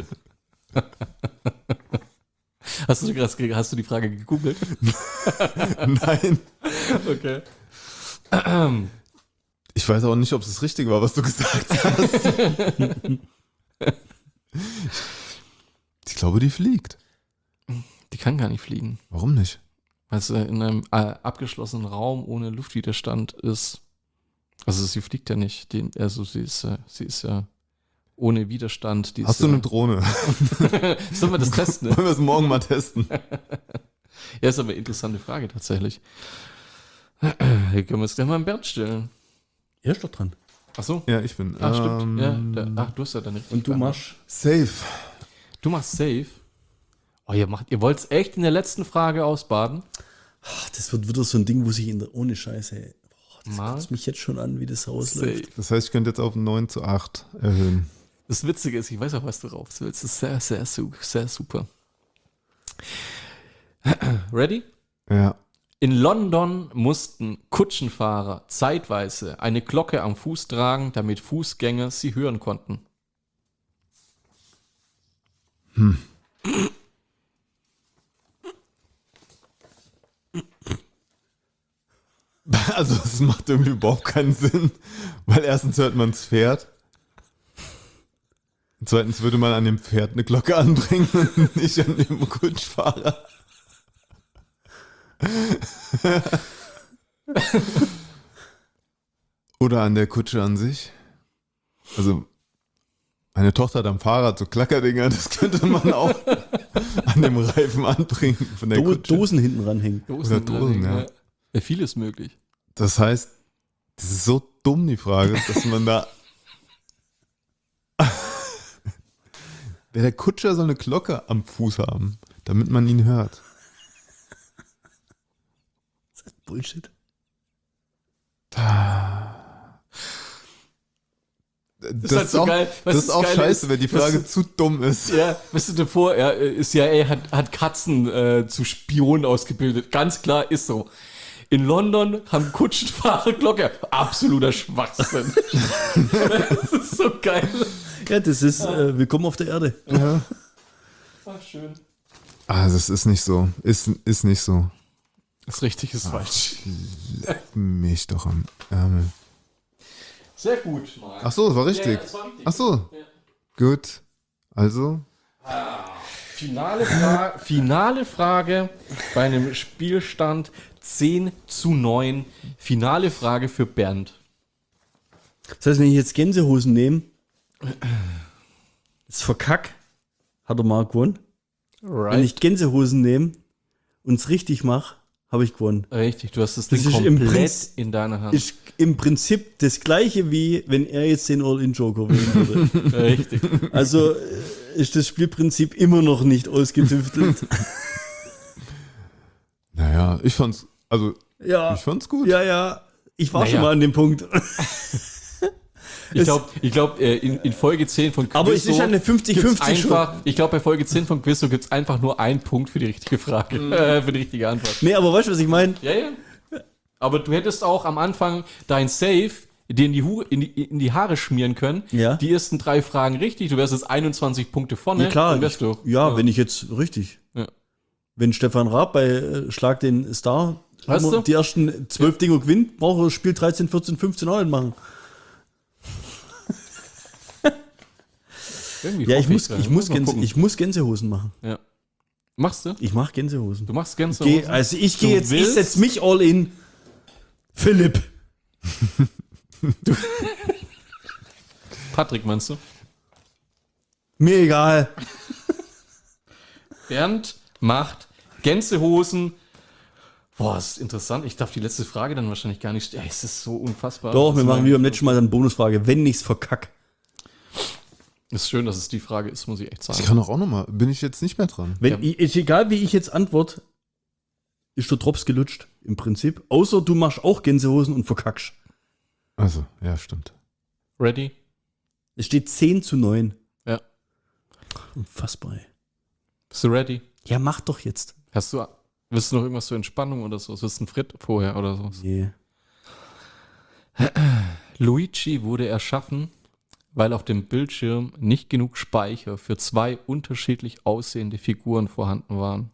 Speaker 1: Hast du, gerade- hast du die Frage gegoogelt?
Speaker 3: Nein.
Speaker 1: Okay.
Speaker 3: Ich weiß auch nicht, ob es richtig war, was du gesagt hast. Ich glaube, die fliegt.
Speaker 1: Die kann gar nicht fliegen.
Speaker 3: Warum nicht?
Speaker 1: Weil sie in einem äh, abgeschlossenen Raum ohne Luftwiderstand ist. Also sie fliegt ja nicht. Die, also sie ist, äh, sie ist ja ohne Widerstand. Die
Speaker 3: Hast
Speaker 1: ist,
Speaker 3: du eine
Speaker 1: äh,
Speaker 3: Drohne?
Speaker 1: Sollen wir das testen?
Speaker 3: Wollen wir es morgen mal testen?
Speaker 1: Ja, ist aber eine interessante Frage tatsächlich. Hier können wir es gleich mal im Bernd stellen.
Speaker 2: Er ist doch dran.
Speaker 1: Ach so.
Speaker 3: Ja, ich bin.
Speaker 1: Ach, stimmt.
Speaker 3: ähm,
Speaker 1: Ja, der, ach, du hast ja deine
Speaker 2: Und du
Speaker 1: richtige
Speaker 2: machst.
Speaker 3: Safe.
Speaker 1: Du machst safe. Oh, ihr, macht, ihr wollt es echt in der letzten Frage ausbaden?
Speaker 2: Ach, das wird wieder so ein Ding, wo sich in der ohne Scheiße. Ey. Boah, das
Speaker 1: Mal.
Speaker 2: kotzt mich jetzt schon an, wie das rausläuft.
Speaker 1: Safe.
Speaker 3: Das heißt, ich könnte jetzt auf neun zu acht erhöhen.
Speaker 1: Das Witzige ist, ich weiß auch, was du raus willst. Das ist sehr, sehr, su- sehr super. Ready?
Speaker 3: Ja.
Speaker 1: In London mussten Kutschenfahrer zeitweise eine Glocke am Fuß tragen, damit Fußgänger sie hören konnten.
Speaker 3: Also es macht irgendwie überhaupt keinen Sinn, weil erstens hört man das Pferd. Und zweitens würde man an dem Pferd eine Glocke anbringen und nicht an dem Kutschfahrer. Oder an der Kutsche an sich. Also meine Tochter hat am Fahrrad so Klackerdinger, das könnte man auch an dem Reifen anbringen von der
Speaker 2: Do
Speaker 3: Kutsche.
Speaker 2: Dosen hinten ranhängen.
Speaker 1: Dosen,
Speaker 3: Dosen, ja.
Speaker 1: ja. Vieles möglich.
Speaker 3: Das heißt, das ist so dumm, die Frage, dass man da... Der Kutscher soll eine Glocke am Fuß haben, damit man ihn hört.
Speaker 2: Bullshit.
Speaker 3: Das,
Speaker 1: halt
Speaker 3: ist
Speaker 1: so
Speaker 3: auch,
Speaker 1: geil.
Speaker 3: das
Speaker 1: Weißt
Speaker 3: ist
Speaker 1: du,
Speaker 3: auch
Speaker 1: das Geile
Speaker 3: scheiße,
Speaker 1: ist,
Speaker 3: wenn die
Speaker 1: dass
Speaker 3: Frage
Speaker 1: du-
Speaker 3: zu dumm ist.
Speaker 1: Ja, weißt du davor, er äh, C I A hat, hat Katzen äh, zu Spionen ausgebildet. Ganz klar ist so. In London haben Kutschenfahrer Glocke. Absoluter Schwachsinn. Das ist so geil.
Speaker 2: Ja, das ist äh, Willkommen auf der Erde.
Speaker 1: Ach, schön.
Speaker 3: Also es ist nicht so. Ist, ist nicht so.
Speaker 1: Das richtig ist falsch.
Speaker 3: Mich doch am Ärmel.
Speaker 1: Sehr gut, Marc.
Speaker 3: Ach so, das war richtig.
Speaker 1: Ja, das war richtig.
Speaker 3: Ach so. Gut. Also.
Speaker 1: Finale, Fra Finale Frage bei einem Spielstand zehn zu neun. Finale Frage für Bernd.
Speaker 2: Das heißt, wenn ich jetzt Gänsehosen nehme, ist verkack, hat der Marc gewonnen.
Speaker 1: Right.
Speaker 2: Wenn ich Gänsehosen nehme und es richtig mache, habe ich gewonnen.
Speaker 1: Richtig, du hast das
Speaker 2: Das
Speaker 1: Ding
Speaker 2: ist im
Speaker 1: komplett
Speaker 2: Prinzip-
Speaker 1: in deiner Hand.
Speaker 2: Ist im Prinzip das gleiche, wie wenn er jetzt den All-In-Joker wählen würde.
Speaker 1: Richtig.
Speaker 2: Also äh, ist das Spielprinzip immer noch nicht ausgetüftelt.
Speaker 3: Naja, ich fand's. Also,
Speaker 2: Ja,
Speaker 3: ich fand's gut.
Speaker 2: ja, ja. Ich war
Speaker 1: Naja.
Speaker 2: schon mal an dem Punkt.
Speaker 1: Ich glaube, ich glaub, äh, in, in Folge zehn von Quizzo
Speaker 2: Aber es ist eine fünfzig
Speaker 1: gibt's
Speaker 2: fünfzig
Speaker 1: einfach, ich glaube, bei Folge zehn von Quizzo gibt es einfach nur einen Punkt für die richtige Frage, äh, für die richtige Antwort.
Speaker 2: Nee, aber weißt du, was ich meine?
Speaker 1: Ja, ja. Aber du hättest auch am Anfang dein Safe dir in die, Hu in die, in die Haare schmieren können.
Speaker 2: Ja.
Speaker 1: Die ersten drei Fragen richtig. Du wärst jetzt einundzwanzig Punkte vorne.
Speaker 2: Ja, klar.
Speaker 1: Dann wärst du.
Speaker 2: Ja, wenn ich jetzt richtig.
Speaker 1: Ja.
Speaker 2: Wenn Stefan Raab bei äh, Schlag den Star
Speaker 1: Weißt
Speaker 2: immer
Speaker 1: du?
Speaker 2: die ersten zwölf Dinger gewinnt, braucht er das Spiel dreizehn, vierzehn, fünfzehn auch nicht machen.
Speaker 1: Irgendwie
Speaker 2: Ja, ich
Speaker 1: hoffe
Speaker 2: muss,
Speaker 1: dran.
Speaker 2: ich, muss
Speaker 1: Mal
Speaker 2: Gänse,
Speaker 1: gucken.
Speaker 2: ich muss Gänsehosen machen.
Speaker 1: Ja. Machst du?
Speaker 2: Ich mache Gänsehosen.
Speaker 1: Du machst Gänse.
Speaker 2: Geh, also ich gehe
Speaker 1: Du
Speaker 2: jetzt, ich
Speaker 1: willst-
Speaker 2: setze mich all in. Philipp.
Speaker 1: Patrick, meinst du?
Speaker 2: Mir egal.
Speaker 1: Bernd macht Gänsehosen. Boah, das ist interessant. Ich darf die letzte Frage dann wahrscheinlich gar nicht stellen. Ja, es ist so unfassbar.
Speaker 2: Doch, wir
Speaker 1: Das
Speaker 2: machen
Speaker 1: war-
Speaker 2: wie beim letzten Mal dann Bonusfrage. Wenn ich's verkack.
Speaker 1: Ist schön, dass es die Frage ist, muss ich echt sagen.
Speaker 3: Ich kann doch auch nochmal. Bin ich jetzt nicht mehr dran?
Speaker 2: Wenn,
Speaker 1: Ja.
Speaker 2: ich, ist egal, wie ich jetzt antworte, ist der Drops gelutscht. Im Prinzip. Außer du machst auch Gänsehosen und verkackst.
Speaker 3: Also, ja, stimmt.
Speaker 1: Ready?
Speaker 2: Es steht zehn zu neun.
Speaker 1: Ja.
Speaker 2: Unfassbar, ey.
Speaker 1: Bist du ready?
Speaker 2: Ja, mach doch jetzt.
Speaker 1: Hast du, willst du noch irgendwas zur Entspannung oder so? Willst du einen Frit vorher oder so?
Speaker 2: Nee.
Speaker 1: Luigi wurde erschaffen, weil auf dem Bildschirm nicht genug Speicher für zwei unterschiedlich aussehende Figuren vorhanden waren.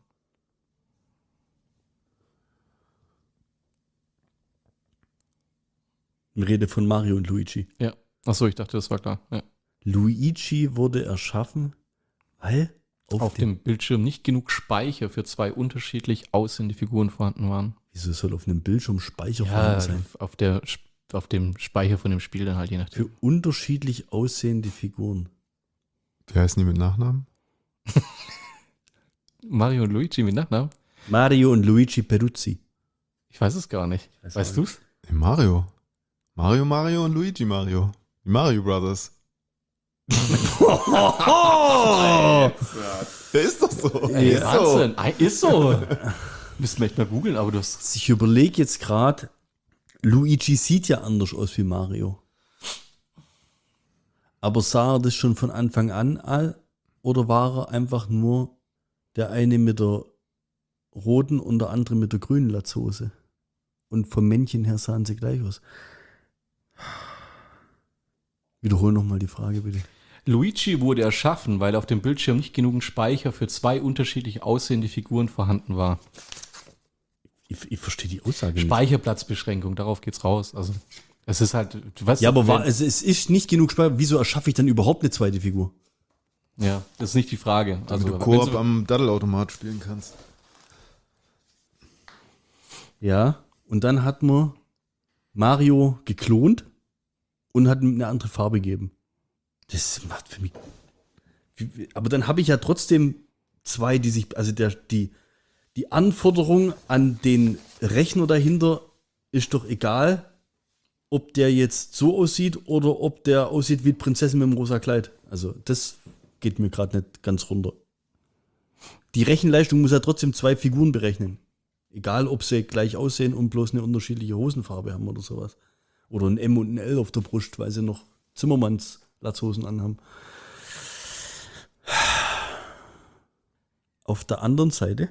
Speaker 2: Ich rede von Mario und Luigi.
Speaker 1: Ja. Achso, ich dachte, das war klar. Ja.
Speaker 2: Luigi wurde erschaffen, weil auf,
Speaker 1: Auf
Speaker 2: dem,
Speaker 1: dem Bildschirm nicht genug Speicher für zwei unterschiedlich aussehende Figuren vorhanden waren.
Speaker 2: Wieso soll auf einem Bildschirm Speicher
Speaker 1: Ja,
Speaker 2: vorhanden sein?
Speaker 1: auf, der, auf dem Speicher von dem Spiel dann halt, je nachdem.
Speaker 2: Für unterschiedlich aussehende Figuren.
Speaker 3: Wie heißen die mit Nachnamen?
Speaker 1: Mario und Luigi mit Nachnamen?
Speaker 2: Mario und Luigi Peruzzi.
Speaker 1: Ich weiß es gar nicht.
Speaker 2: weiß
Speaker 1: Weißt
Speaker 2: auch
Speaker 1: du's?
Speaker 3: Nee, Mario. Mario, Mario und Luigi Mario. Die Mario Brothers.
Speaker 2: Oh!
Speaker 3: Der ist doch so.
Speaker 1: Ey,
Speaker 3: ist
Speaker 1: Wahnsinn. Ey, ist so. Müssen wir echt mal googeln, aber du hast.
Speaker 2: Ich überlege jetzt gerade, Luigi sieht ja anders aus wie Mario. Aber sah er das schon von Anfang an all, oder war er einfach nur der eine mit der roten und der andere mit der grünen Latzhose? Und vom Männchen her sahen sie gleich aus. Wiederhol nochmal die Frage, bitte.
Speaker 1: Luigi wurde erschaffen, weil auf dem Bildschirm nicht genügend Speicher für zwei unterschiedlich aussehende Figuren vorhanden war.
Speaker 2: Ich, ich verstehe die Aussage nicht.
Speaker 1: Speicherplatzbeschränkung, darauf geht's raus. Also, es ist halt, du weißt
Speaker 2: Ja, aber
Speaker 1: wenn-
Speaker 2: war, es, es ist nicht genug Speicher. Wieso erschaffe ich dann überhaupt eine zweite Figur?
Speaker 1: Ja, das ist nicht die Frage.
Speaker 3: Damit
Speaker 1: Also,
Speaker 3: du
Speaker 1: wenn
Speaker 3: Koop
Speaker 1: sie-
Speaker 3: am Daddelautomat spielen kannst.
Speaker 2: Ja, und dann hat man Mario geklont und hat ihm eine andere Farbe gegeben. Das macht für mich. wie- wie- Aber dann habe ich ja trotzdem zwei, die sich, also der, die, die Anforderung an den Rechner dahinter ist doch egal, ob der jetzt so aussieht oder ob der aussieht wie die Prinzessin mit dem rosa Kleid. Also das geht mir gerade nicht ganz runter. Die Rechenleistung muss ja trotzdem zwei Figuren berechnen. Egal, ob sie gleich aussehen und bloß eine unterschiedliche Hosenfarbe haben oder sowas. Oder ein M und ein L auf der Brust, weil sie noch Zimmermanns Latzhosen anhaben. Auf der anderen Seite,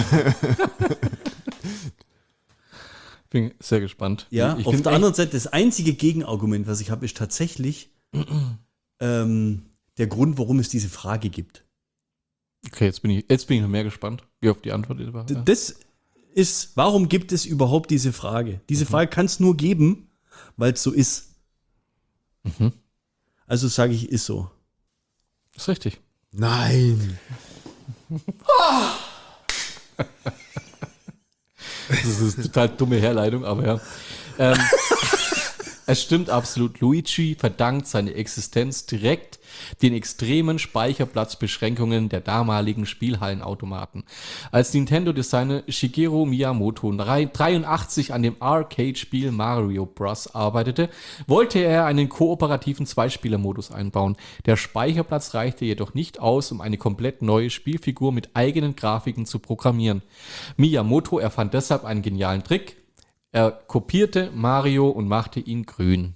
Speaker 1: bin sehr gespannt.
Speaker 2: ja,
Speaker 1: ich
Speaker 2: auf
Speaker 1: bin
Speaker 2: der
Speaker 1: echt-
Speaker 2: anderen Seite, das einzige Gegenargument, was ich habe, ist tatsächlich ähm, der Grund, warum es diese Frage gibt.
Speaker 1: Okay, jetzt bin ich, jetzt bin ich noch mehr gespannt, wie auf die Antwort war.
Speaker 2: D-
Speaker 1: Ja.
Speaker 2: Das ist, warum gibt es überhaupt diese Frage? Diese Frage kann es nur geben, weil es so ist.
Speaker 1: Mhm.
Speaker 2: Also sage ich, ist so.
Speaker 1: Ist richtig.
Speaker 3: Nein.
Speaker 1: Das ist eine total dumme Herleitung, aber ja. Ähm, es stimmt absolut. Luigi verdankt seine Existenz direkt den extremen Speicherplatzbeschränkungen der damaligen Spielhallenautomaten. Als Nintendo-Designer Shigeru Miyamoto dreiundachtzig an dem Arcade-Spiel Mario Bros. Arbeitete, wollte er einen kooperativen Zweispieler-Modus einbauen. Der Speicherplatz reichte jedoch nicht aus, um eine komplett neue Spielfigur mit eigenen Grafiken zu programmieren. Miyamoto erfand deshalb einen genialen Trick. Er kopierte Mario und machte ihn grün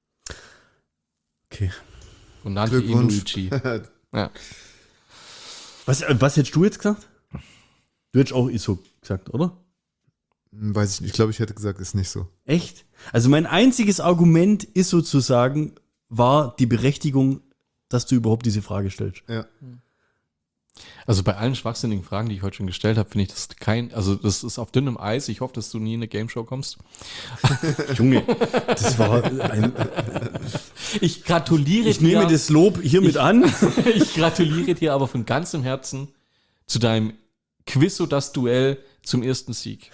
Speaker 2: Okay.
Speaker 1: und nannte ihn
Speaker 3: Glückwunsch.
Speaker 1: Luigi. Ja.
Speaker 2: Was, äh, was hättest du jetzt gesagt? Du hättest auch ISO gesagt, oder?
Speaker 3: Hm, Weiß ich nicht. Ich glaube, ich hätte gesagt, ist nicht so.
Speaker 2: Echt? Also mein einziges Argument ist sozusagen, war die Berechtigung, dass du überhaupt diese Frage stellst.
Speaker 3: Ja.
Speaker 1: Also bei allen schwachsinnigen Fragen, die ich heute schon gestellt habe, finde ich das kein, also das ist auf dünnem Eis. Ich hoffe, dass du nie in eine Gameshow kommst.
Speaker 2: Junge, das war ein,
Speaker 1: Ich gratuliere
Speaker 2: ich nehme
Speaker 1: dir,
Speaker 2: das Lob hiermit an.
Speaker 1: ich gratuliere dir aber von ganzem Herzen zu deinem Quizzo das Duell zum ersten Sieg.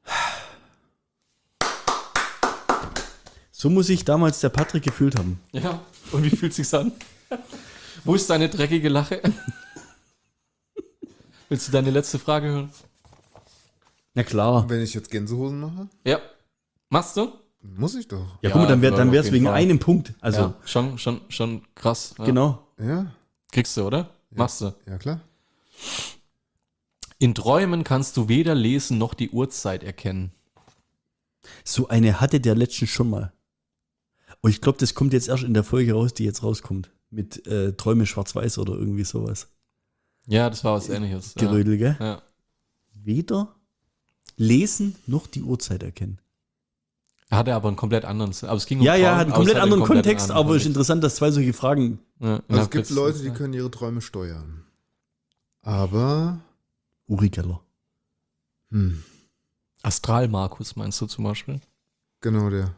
Speaker 2: So muss sich damals der Patrick gefühlt haben.
Speaker 1: Ja, und wie fühlt sich's an? Wo ist deine dreckige Lache? Willst du deine letzte Frage hören?
Speaker 2: Na klar.
Speaker 3: Wenn ich jetzt Gänsehosen mache,
Speaker 1: Ja. Machst du?
Speaker 3: muss ich doch.
Speaker 2: Ja,
Speaker 1: Ja,
Speaker 2: guck mal, dann wäre
Speaker 1: auf
Speaker 2: dann wär's
Speaker 1: jeden
Speaker 2: wegen
Speaker 1: Fall.
Speaker 2: einem Punkt. Also,
Speaker 1: ja, schon, schon, schon krass. Ja.
Speaker 2: genau.
Speaker 3: Ja,
Speaker 1: Kriegst du, oder? Machst du.
Speaker 3: ja klar.
Speaker 1: In Träumen kannst du weder lesen noch die Uhrzeit erkennen.
Speaker 2: So eine hatte der letztens schon mal. Und ich glaube, das kommt jetzt erst in der Folge raus, die jetzt rauskommt. Mit äh, Träume schwarz-weiß oder irgendwie sowas.
Speaker 1: Ja, das war was Ähnliches. Ja.
Speaker 2: Gerödel, gell?
Speaker 1: Ja.
Speaker 2: Weder lesen noch die Uhrzeit erkennen.
Speaker 1: Er hatte aber einen komplett anderen Sinn. Aber es ging um
Speaker 2: Ja, ja,
Speaker 1: Traum,
Speaker 2: hat einen
Speaker 1: aber es
Speaker 2: komplett
Speaker 1: hatte
Speaker 2: anderen
Speaker 1: komplett
Speaker 2: Kontext,
Speaker 1: anderen
Speaker 2: aber es ist
Speaker 1: Kontext.
Speaker 2: interessant, dass zwei solche Fragen.
Speaker 1: Ja,
Speaker 3: Also
Speaker 1: ja,
Speaker 3: es gibt
Speaker 1: das-
Speaker 3: Leute, die können ihre Träume steuern. Aber,
Speaker 2: Uri Geller.
Speaker 3: hm,
Speaker 1: Astral-Markus meinst du zum Beispiel?
Speaker 3: genau der.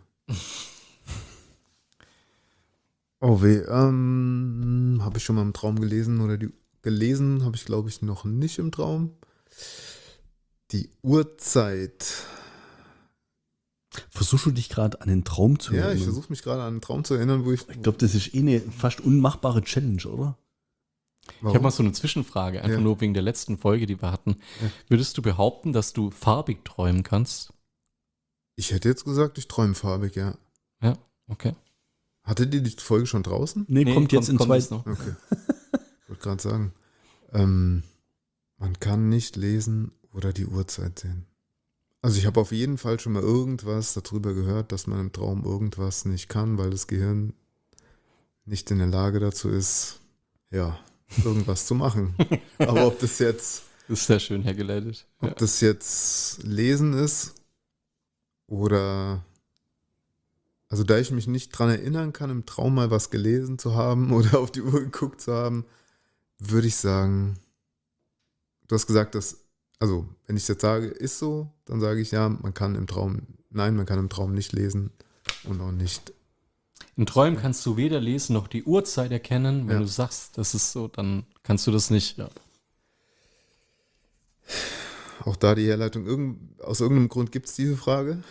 Speaker 3: Oh weh, ähm, habe ich schon mal im Traum gelesen oder die gelesen, habe ich glaube ich noch nicht im Traum. Die Uhrzeit.
Speaker 2: Versuchst du dich gerade an den Traum zu
Speaker 3: Ja, ich
Speaker 2: erinnern?
Speaker 3: versuche mich gerade an einen Traum zu erinnern, wo ich.
Speaker 2: Ich glaube, das ist eh eine fast unmachbare Challenge, oder?
Speaker 1: Ich habe mal so eine Zwischenfrage, einfach
Speaker 3: Ja.
Speaker 1: nur wegen der letzten Folge, die wir hatten.
Speaker 3: Ja.
Speaker 1: Würdest du behaupten, dass du farbig träumen kannst?
Speaker 3: Ich hätte jetzt gesagt, ich träume farbig, ja.
Speaker 1: Ja, okay.
Speaker 3: Hattet ihr die Folge schon draußen?
Speaker 2: Nee, kommt jetzt in zwei.
Speaker 1: jetzt noch.
Speaker 3: Okay. Ich wollte gerade sagen. Ähm, man kann nicht lesen oder die Uhrzeit sehen. Also ich habe auf jeden Fall schon mal irgendwas darüber gehört, dass man im Traum irgendwas nicht kann, weil das Gehirn nicht in der Lage dazu ist, ja, irgendwas zu machen. Aber ob das jetzt,
Speaker 1: Das ist sehr schön hergeleitet. Ja.
Speaker 3: ob das jetzt Lesen ist oder, also da ich mich nicht dran erinnern kann, im Traum mal was gelesen zu haben oder auf die Uhr geguckt zu haben, würde ich sagen, du hast gesagt, dass Also, wenn ich jetzt sage, ist so, dann sage ich ja, man kann im Traum, nein, man kann im Traum nicht lesen und auch nicht.
Speaker 1: In Träumen kannst du weder lesen noch die Uhrzeit erkennen. Wenn
Speaker 3: Ja.
Speaker 1: du sagst, das ist so, dann kannst du das nicht. Ja.
Speaker 3: Auch da die Herleitung, irgend, aus irgendeinem Grund gibt es diese Frage.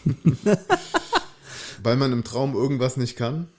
Speaker 3: Weil man im Traum irgendwas nicht kann.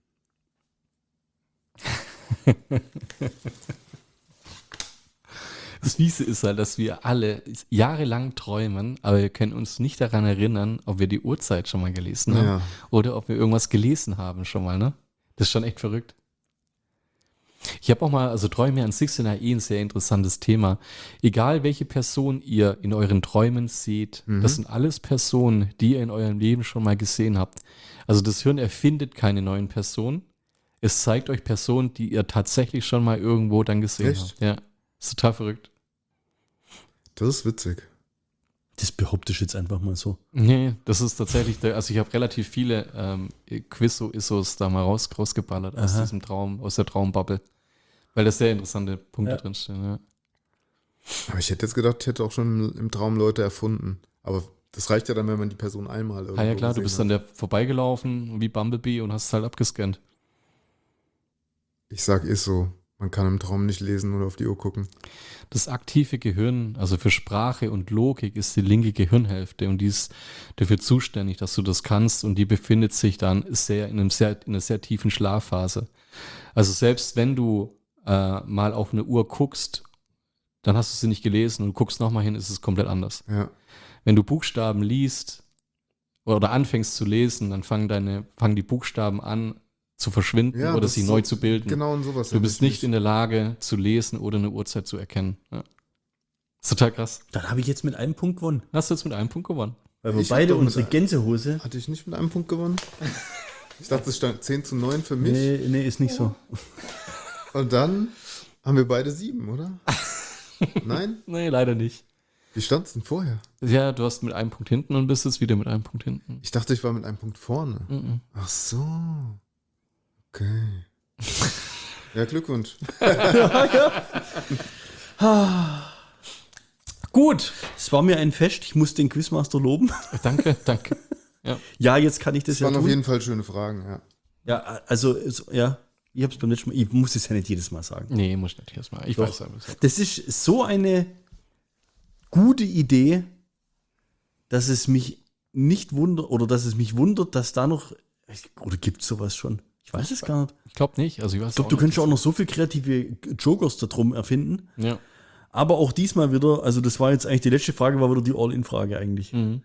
Speaker 1: Das Wiese ist halt, dass wir alle jahrelang träumen, aber wir können uns nicht daran erinnern, ob wir die Uhrzeit schon mal gelesen haben
Speaker 3: Ja.
Speaker 1: oder ob wir irgendwas gelesen haben schon mal, ne? Das ist schon echt verrückt. Ich habe auch mal, also Träume an sich sind ja eh ein sehr interessantes Thema. Egal welche Person ihr in euren Träumen seht,
Speaker 3: Mhm.
Speaker 1: das sind alles Personen, die ihr in eurem Leben schon mal gesehen habt. Also das Hirn erfindet keine neuen Personen. Es zeigt euch Personen, die ihr tatsächlich schon mal irgendwo dann gesehen
Speaker 3: Echt?
Speaker 1: habt. Ja, ist total verrückt.
Speaker 3: Das ist witzig.
Speaker 2: Das behaupte ich jetzt einfach mal so.
Speaker 1: Nee, das ist tatsächlich, der, also ich habe relativ viele ähm, Quizo-Issos da mal raus, rausgeballert aus
Speaker 2: Aha.
Speaker 1: diesem Traum, aus der Traumbubble. Weil da sehr interessante Punkte
Speaker 2: Ja.
Speaker 1: drinstehen, ja.
Speaker 3: Aber ich hätte jetzt gedacht, ich hätte auch schon im Traum Leute erfunden. Aber das reicht ja dann, wenn man die Person einmal irgendwo
Speaker 1: Ah ja klar, du
Speaker 3: gesehen
Speaker 1: bist
Speaker 3: hat.
Speaker 1: an der vorbeigelaufen, wie Bumblebee, und hast es halt abgescannt.
Speaker 3: Ich sag, ist so. Man kann im Traum nicht lesen oder auf die Uhr gucken.
Speaker 1: Das aktive Gehirn, also für Sprache und Logik, ist die linke Gehirnhälfte und die ist dafür zuständig, dass du das kannst, und die befindet sich dann sehr in, einem sehr, in einer sehr tiefen Schlafphase. Also selbst wenn du äh, mal auf eine Uhr guckst, dann hast du sie nicht gelesen und guckst nochmal hin, ist es komplett anders.
Speaker 3: Ja.
Speaker 1: Wenn du Buchstaben liest oder anfängst zu lesen, dann fangen deine, fangen die Buchstaben an zu verschwinden
Speaker 3: Ja,
Speaker 1: oder
Speaker 3: das
Speaker 1: sich
Speaker 3: ist
Speaker 1: neu
Speaker 3: so-
Speaker 1: zu bilden.
Speaker 3: Genau und sowas.
Speaker 1: Du bist nicht in der Lage zu lesen oder eine Uhrzeit zu erkennen. Ja. Ist total krass.
Speaker 2: Dann habe ich jetzt mit einem Punkt gewonnen.
Speaker 1: Hast du jetzt mit einem Punkt gewonnen?
Speaker 2: Weil wir
Speaker 3: Ich hab
Speaker 2: beide
Speaker 3: doch mit
Speaker 2: unsere
Speaker 3: ein-
Speaker 2: Gänsehose.
Speaker 3: Hatte ich nicht mit einem Punkt gewonnen? Ich dachte, es stand zehn zu neun für mich.
Speaker 2: Nee, nee, ist nicht so.
Speaker 3: Und dann haben wir beide sieben, oder? Nein?
Speaker 1: Nee, leider nicht.
Speaker 3: Wie stand es denn vorher?
Speaker 1: Ja, du hast mit einem Punkt hinten und bist jetzt wieder mit einem Punkt hinten.
Speaker 3: Ich dachte, ich war mit einem Punkt vorne.
Speaker 1: Mhm.
Speaker 3: Ach so. Okay. Ja, Glückwunsch.
Speaker 2: Gut, es war mir ein Fest. Ich muss den Quizmaster loben.
Speaker 1: Danke, danke. Ja.
Speaker 2: Ja, jetzt kann ich das
Speaker 3: Das
Speaker 2: ja
Speaker 3: waren auf
Speaker 2: tun.
Speaker 3: jeden Fall schöne Fragen, ja.
Speaker 2: Ja, also, es- ja, ich habe es beim letzten Mal, ich muss es ja nicht jedes Mal sagen.
Speaker 1: Nee, muss ich nicht erstmal. Ich
Speaker 2: Doch.
Speaker 1: weiß aber.
Speaker 2: Das ist so eine gute Idee, dass es mich nicht wundert, oder dass es mich wundert, dass da noch, oder gibt es sowas schon? Ich weiß es gar nicht.
Speaker 1: Ich glaube nicht. Also ich weiß
Speaker 2: Ich glaube,
Speaker 1: auch
Speaker 2: du
Speaker 1: nicht.
Speaker 2: könntest auch noch so viel kreative Jokers da drum erfinden.
Speaker 1: Ja.
Speaker 2: Aber auch diesmal wieder, also das war jetzt eigentlich die letzte Frage, war wieder die All-In-Frage eigentlich.
Speaker 1: Mhm.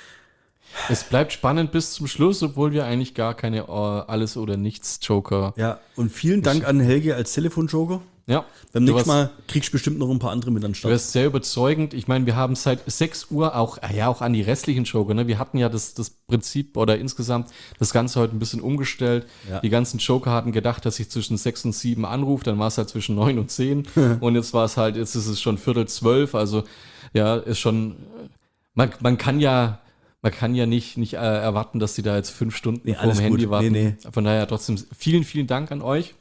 Speaker 1: Es bleibt spannend bis zum Schluss, obwohl wir eigentlich gar keine äh, Alles- oder Nichts-Joker.
Speaker 2: Ja, und vielen Dank an Helge als Telefonjoker.
Speaker 1: Ja.
Speaker 2: Beim
Speaker 1: Du
Speaker 2: nächsten
Speaker 1: warst-
Speaker 2: Mal kriegst du bestimmt noch ein paar andere mit an den
Speaker 1: Du
Speaker 2: Start.
Speaker 1: wirst sehr überzeugend. Ich meine, wir haben seit sechs Uhr auch, ah ja, auch an die restlichen Joker. Ne? Wir hatten ja das, das Prinzip oder insgesamt das Ganze heute ein bisschen umgestellt.
Speaker 2: Ja.
Speaker 1: Die ganzen Joker hatten gedacht, dass ich zwischen sechs und sieben anrufe. Dann war es halt zwischen neun und zehn. Und jetzt war es halt, jetzt ist es schon Viertel zwölf. Also ja, ist schon, man, man kann ja, man kann ja nicht, nicht äh, erwarten, dass die da jetzt fünf Stunden
Speaker 2: Nee,
Speaker 1: vor dem
Speaker 2: alles
Speaker 1: Handy
Speaker 2: gut.
Speaker 1: warten.
Speaker 2: Nee,
Speaker 1: Von daher trotzdem vielen, vielen Dank an euch.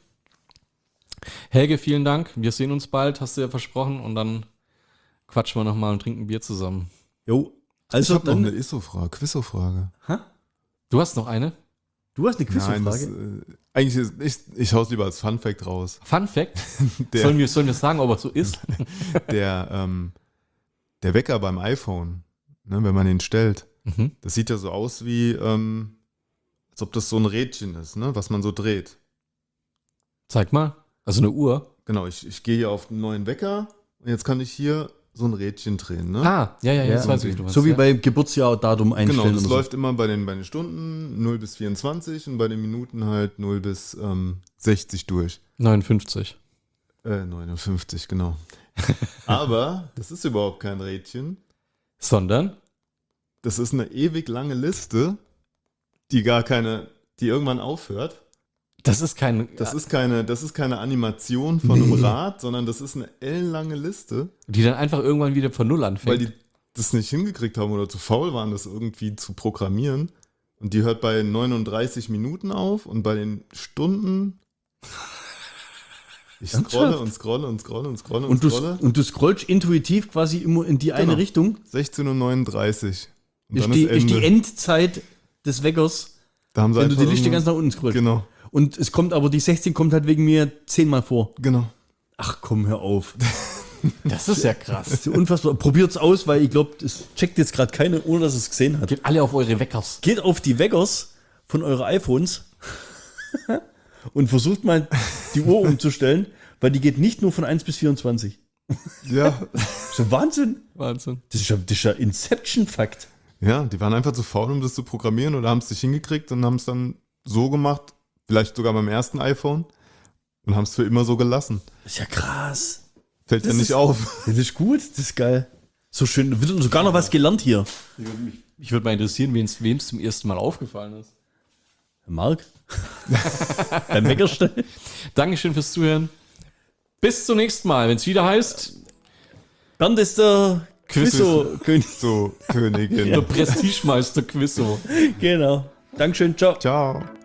Speaker 1: Helge, vielen Dank. Wir sehen uns bald, hast du ja versprochen. Und dann quatschen wir nochmal und trinken Bier zusammen.
Speaker 2: Jo,
Speaker 3: Ich
Speaker 2: also
Speaker 3: habe noch
Speaker 2: dann,
Speaker 3: eine Isso-Frage, Quizzo-Frage.
Speaker 1: Du hast noch eine?
Speaker 2: du hast eine
Speaker 3: Nein, das,
Speaker 2: Quizfrage.
Speaker 3: äh, eigentlich ist, ich, ich hau's lieber als Fun-Fact raus.
Speaker 1: Fun Fact?
Speaker 3: Der,
Speaker 1: Sollen wir, sollen wir sagen, ob er so ist?
Speaker 3: der, ähm, der Wecker beim iPhone, ne, wenn man ihn stellt,
Speaker 1: Mhm.
Speaker 3: das sieht ja so aus wie, ähm, als ob das so ein Rädchen ist, ne, was man so dreht.
Speaker 1: Zeig mal. Also eine Uhr.
Speaker 3: Genau, ich, ich gehe hier auf den neuen Wecker und jetzt kann ich hier so ein Rädchen drehen. Ne?
Speaker 1: Ah, ja, ja, ja, jetzt
Speaker 2: Ja,
Speaker 1: weiß ich, wie du meinst.
Speaker 2: So wie
Speaker 1: ja.
Speaker 2: bei Geburtsjahr Datum einstellen.
Speaker 3: Genau, das
Speaker 2: oder so.
Speaker 3: läuft immer bei den, bei den Stunden null bis vierundzwanzig und bei den Minuten halt null bis ähm, sechzig durch.
Speaker 1: neunundfünfzig.
Speaker 3: Äh, neunundfünfzig, genau. Aber das ist überhaupt kein Rädchen.
Speaker 1: Sondern?
Speaker 3: Das ist eine ewig lange Liste, die gar keine, die irgendwann aufhört.
Speaker 1: Das ist kein.
Speaker 3: Das ist keine, das ist keine Animation von einem Rad, sondern das ist eine ellenlange Liste,
Speaker 1: die dann einfach irgendwann wieder von Null anfängt.
Speaker 3: weil die das nicht hingekriegt haben oder zu faul waren, das irgendwie zu programmieren. Und die hört bei neununddreißig Minuten auf und bei den Stunden, Ich scrolle und scrolle und scrolle und scrolle und,
Speaker 2: Und du,
Speaker 3: scrolle.
Speaker 2: und du scrollst intuitiv quasi immer in die eine
Speaker 3: Genau.
Speaker 2: Richtung.
Speaker 3: sechzehn Uhr neununddreißig. Und
Speaker 2: Ist
Speaker 3: dann
Speaker 2: die,
Speaker 3: ist
Speaker 2: ist die
Speaker 3: Ende.
Speaker 2: Endzeit des Weckers,
Speaker 3: Da haben sie
Speaker 2: wenn du die
Speaker 3: einfach
Speaker 2: Liste
Speaker 3: irgendwann-
Speaker 2: ganz nach unten scrollst.
Speaker 3: Genau,
Speaker 2: Und es kommt aber, die sechzehn kommt halt wegen mir zehnmal vor.
Speaker 3: genau.
Speaker 2: Ach komm, hör auf.
Speaker 1: Das ist ja krass.
Speaker 2: Das ist unfassbar. Probiert's aus, weil ich glaube, es checkt jetzt gerade keiner, ohne dass es gesehen hat.
Speaker 1: Geht alle auf eure Weckers.
Speaker 2: Geht auf die Weckers von euren iPhones und versucht mal die Uhr umzustellen, weil die geht nicht nur von eins bis vierundzwanzig.
Speaker 3: Ja,
Speaker 2: Das ist ja Wahnsinn.
Speaker 1: Wahnsinn.
Speaker 2: Das ist ja, das ist ja Inception-Fakt.
Speaker 3: ja, die waren einfach zu faul, um das zu programmieren oder haben es nicht hingekriegt und haben es dann so gemacht, vielleicht sogar beim ersten iPhone und haben es für immer so gelassen.
Speaker 2: Das ist ja krass.
Speaker 3: Fällt ja
Speaker 2: Das
Speaker 3: nicht
Speaker 2: ist-
Speaker 3: auf.
Speaker 2: Das ist gut, das ist geil. So schön, da wird sogar noch was gelernt hier.
Speaker 1: Mich würde mal interessieren, wem es zum ersten Mal aufgefallen ist.
Speaker 2: Marc? Beim Weckerstellen?
Speaker 1: Dankeschön fürs Zuhören. Bis zum nächsten Mal, wenn es wieder heißt,
Speaker 2: Bernd ist der Quizzo-König.
Speaker 3: So, Königin.
Speaker 1: der Prestigemeister Quizzo.
Speaker 2: Genau. Dankeschön, ciao.
Speaker 3: Ciao.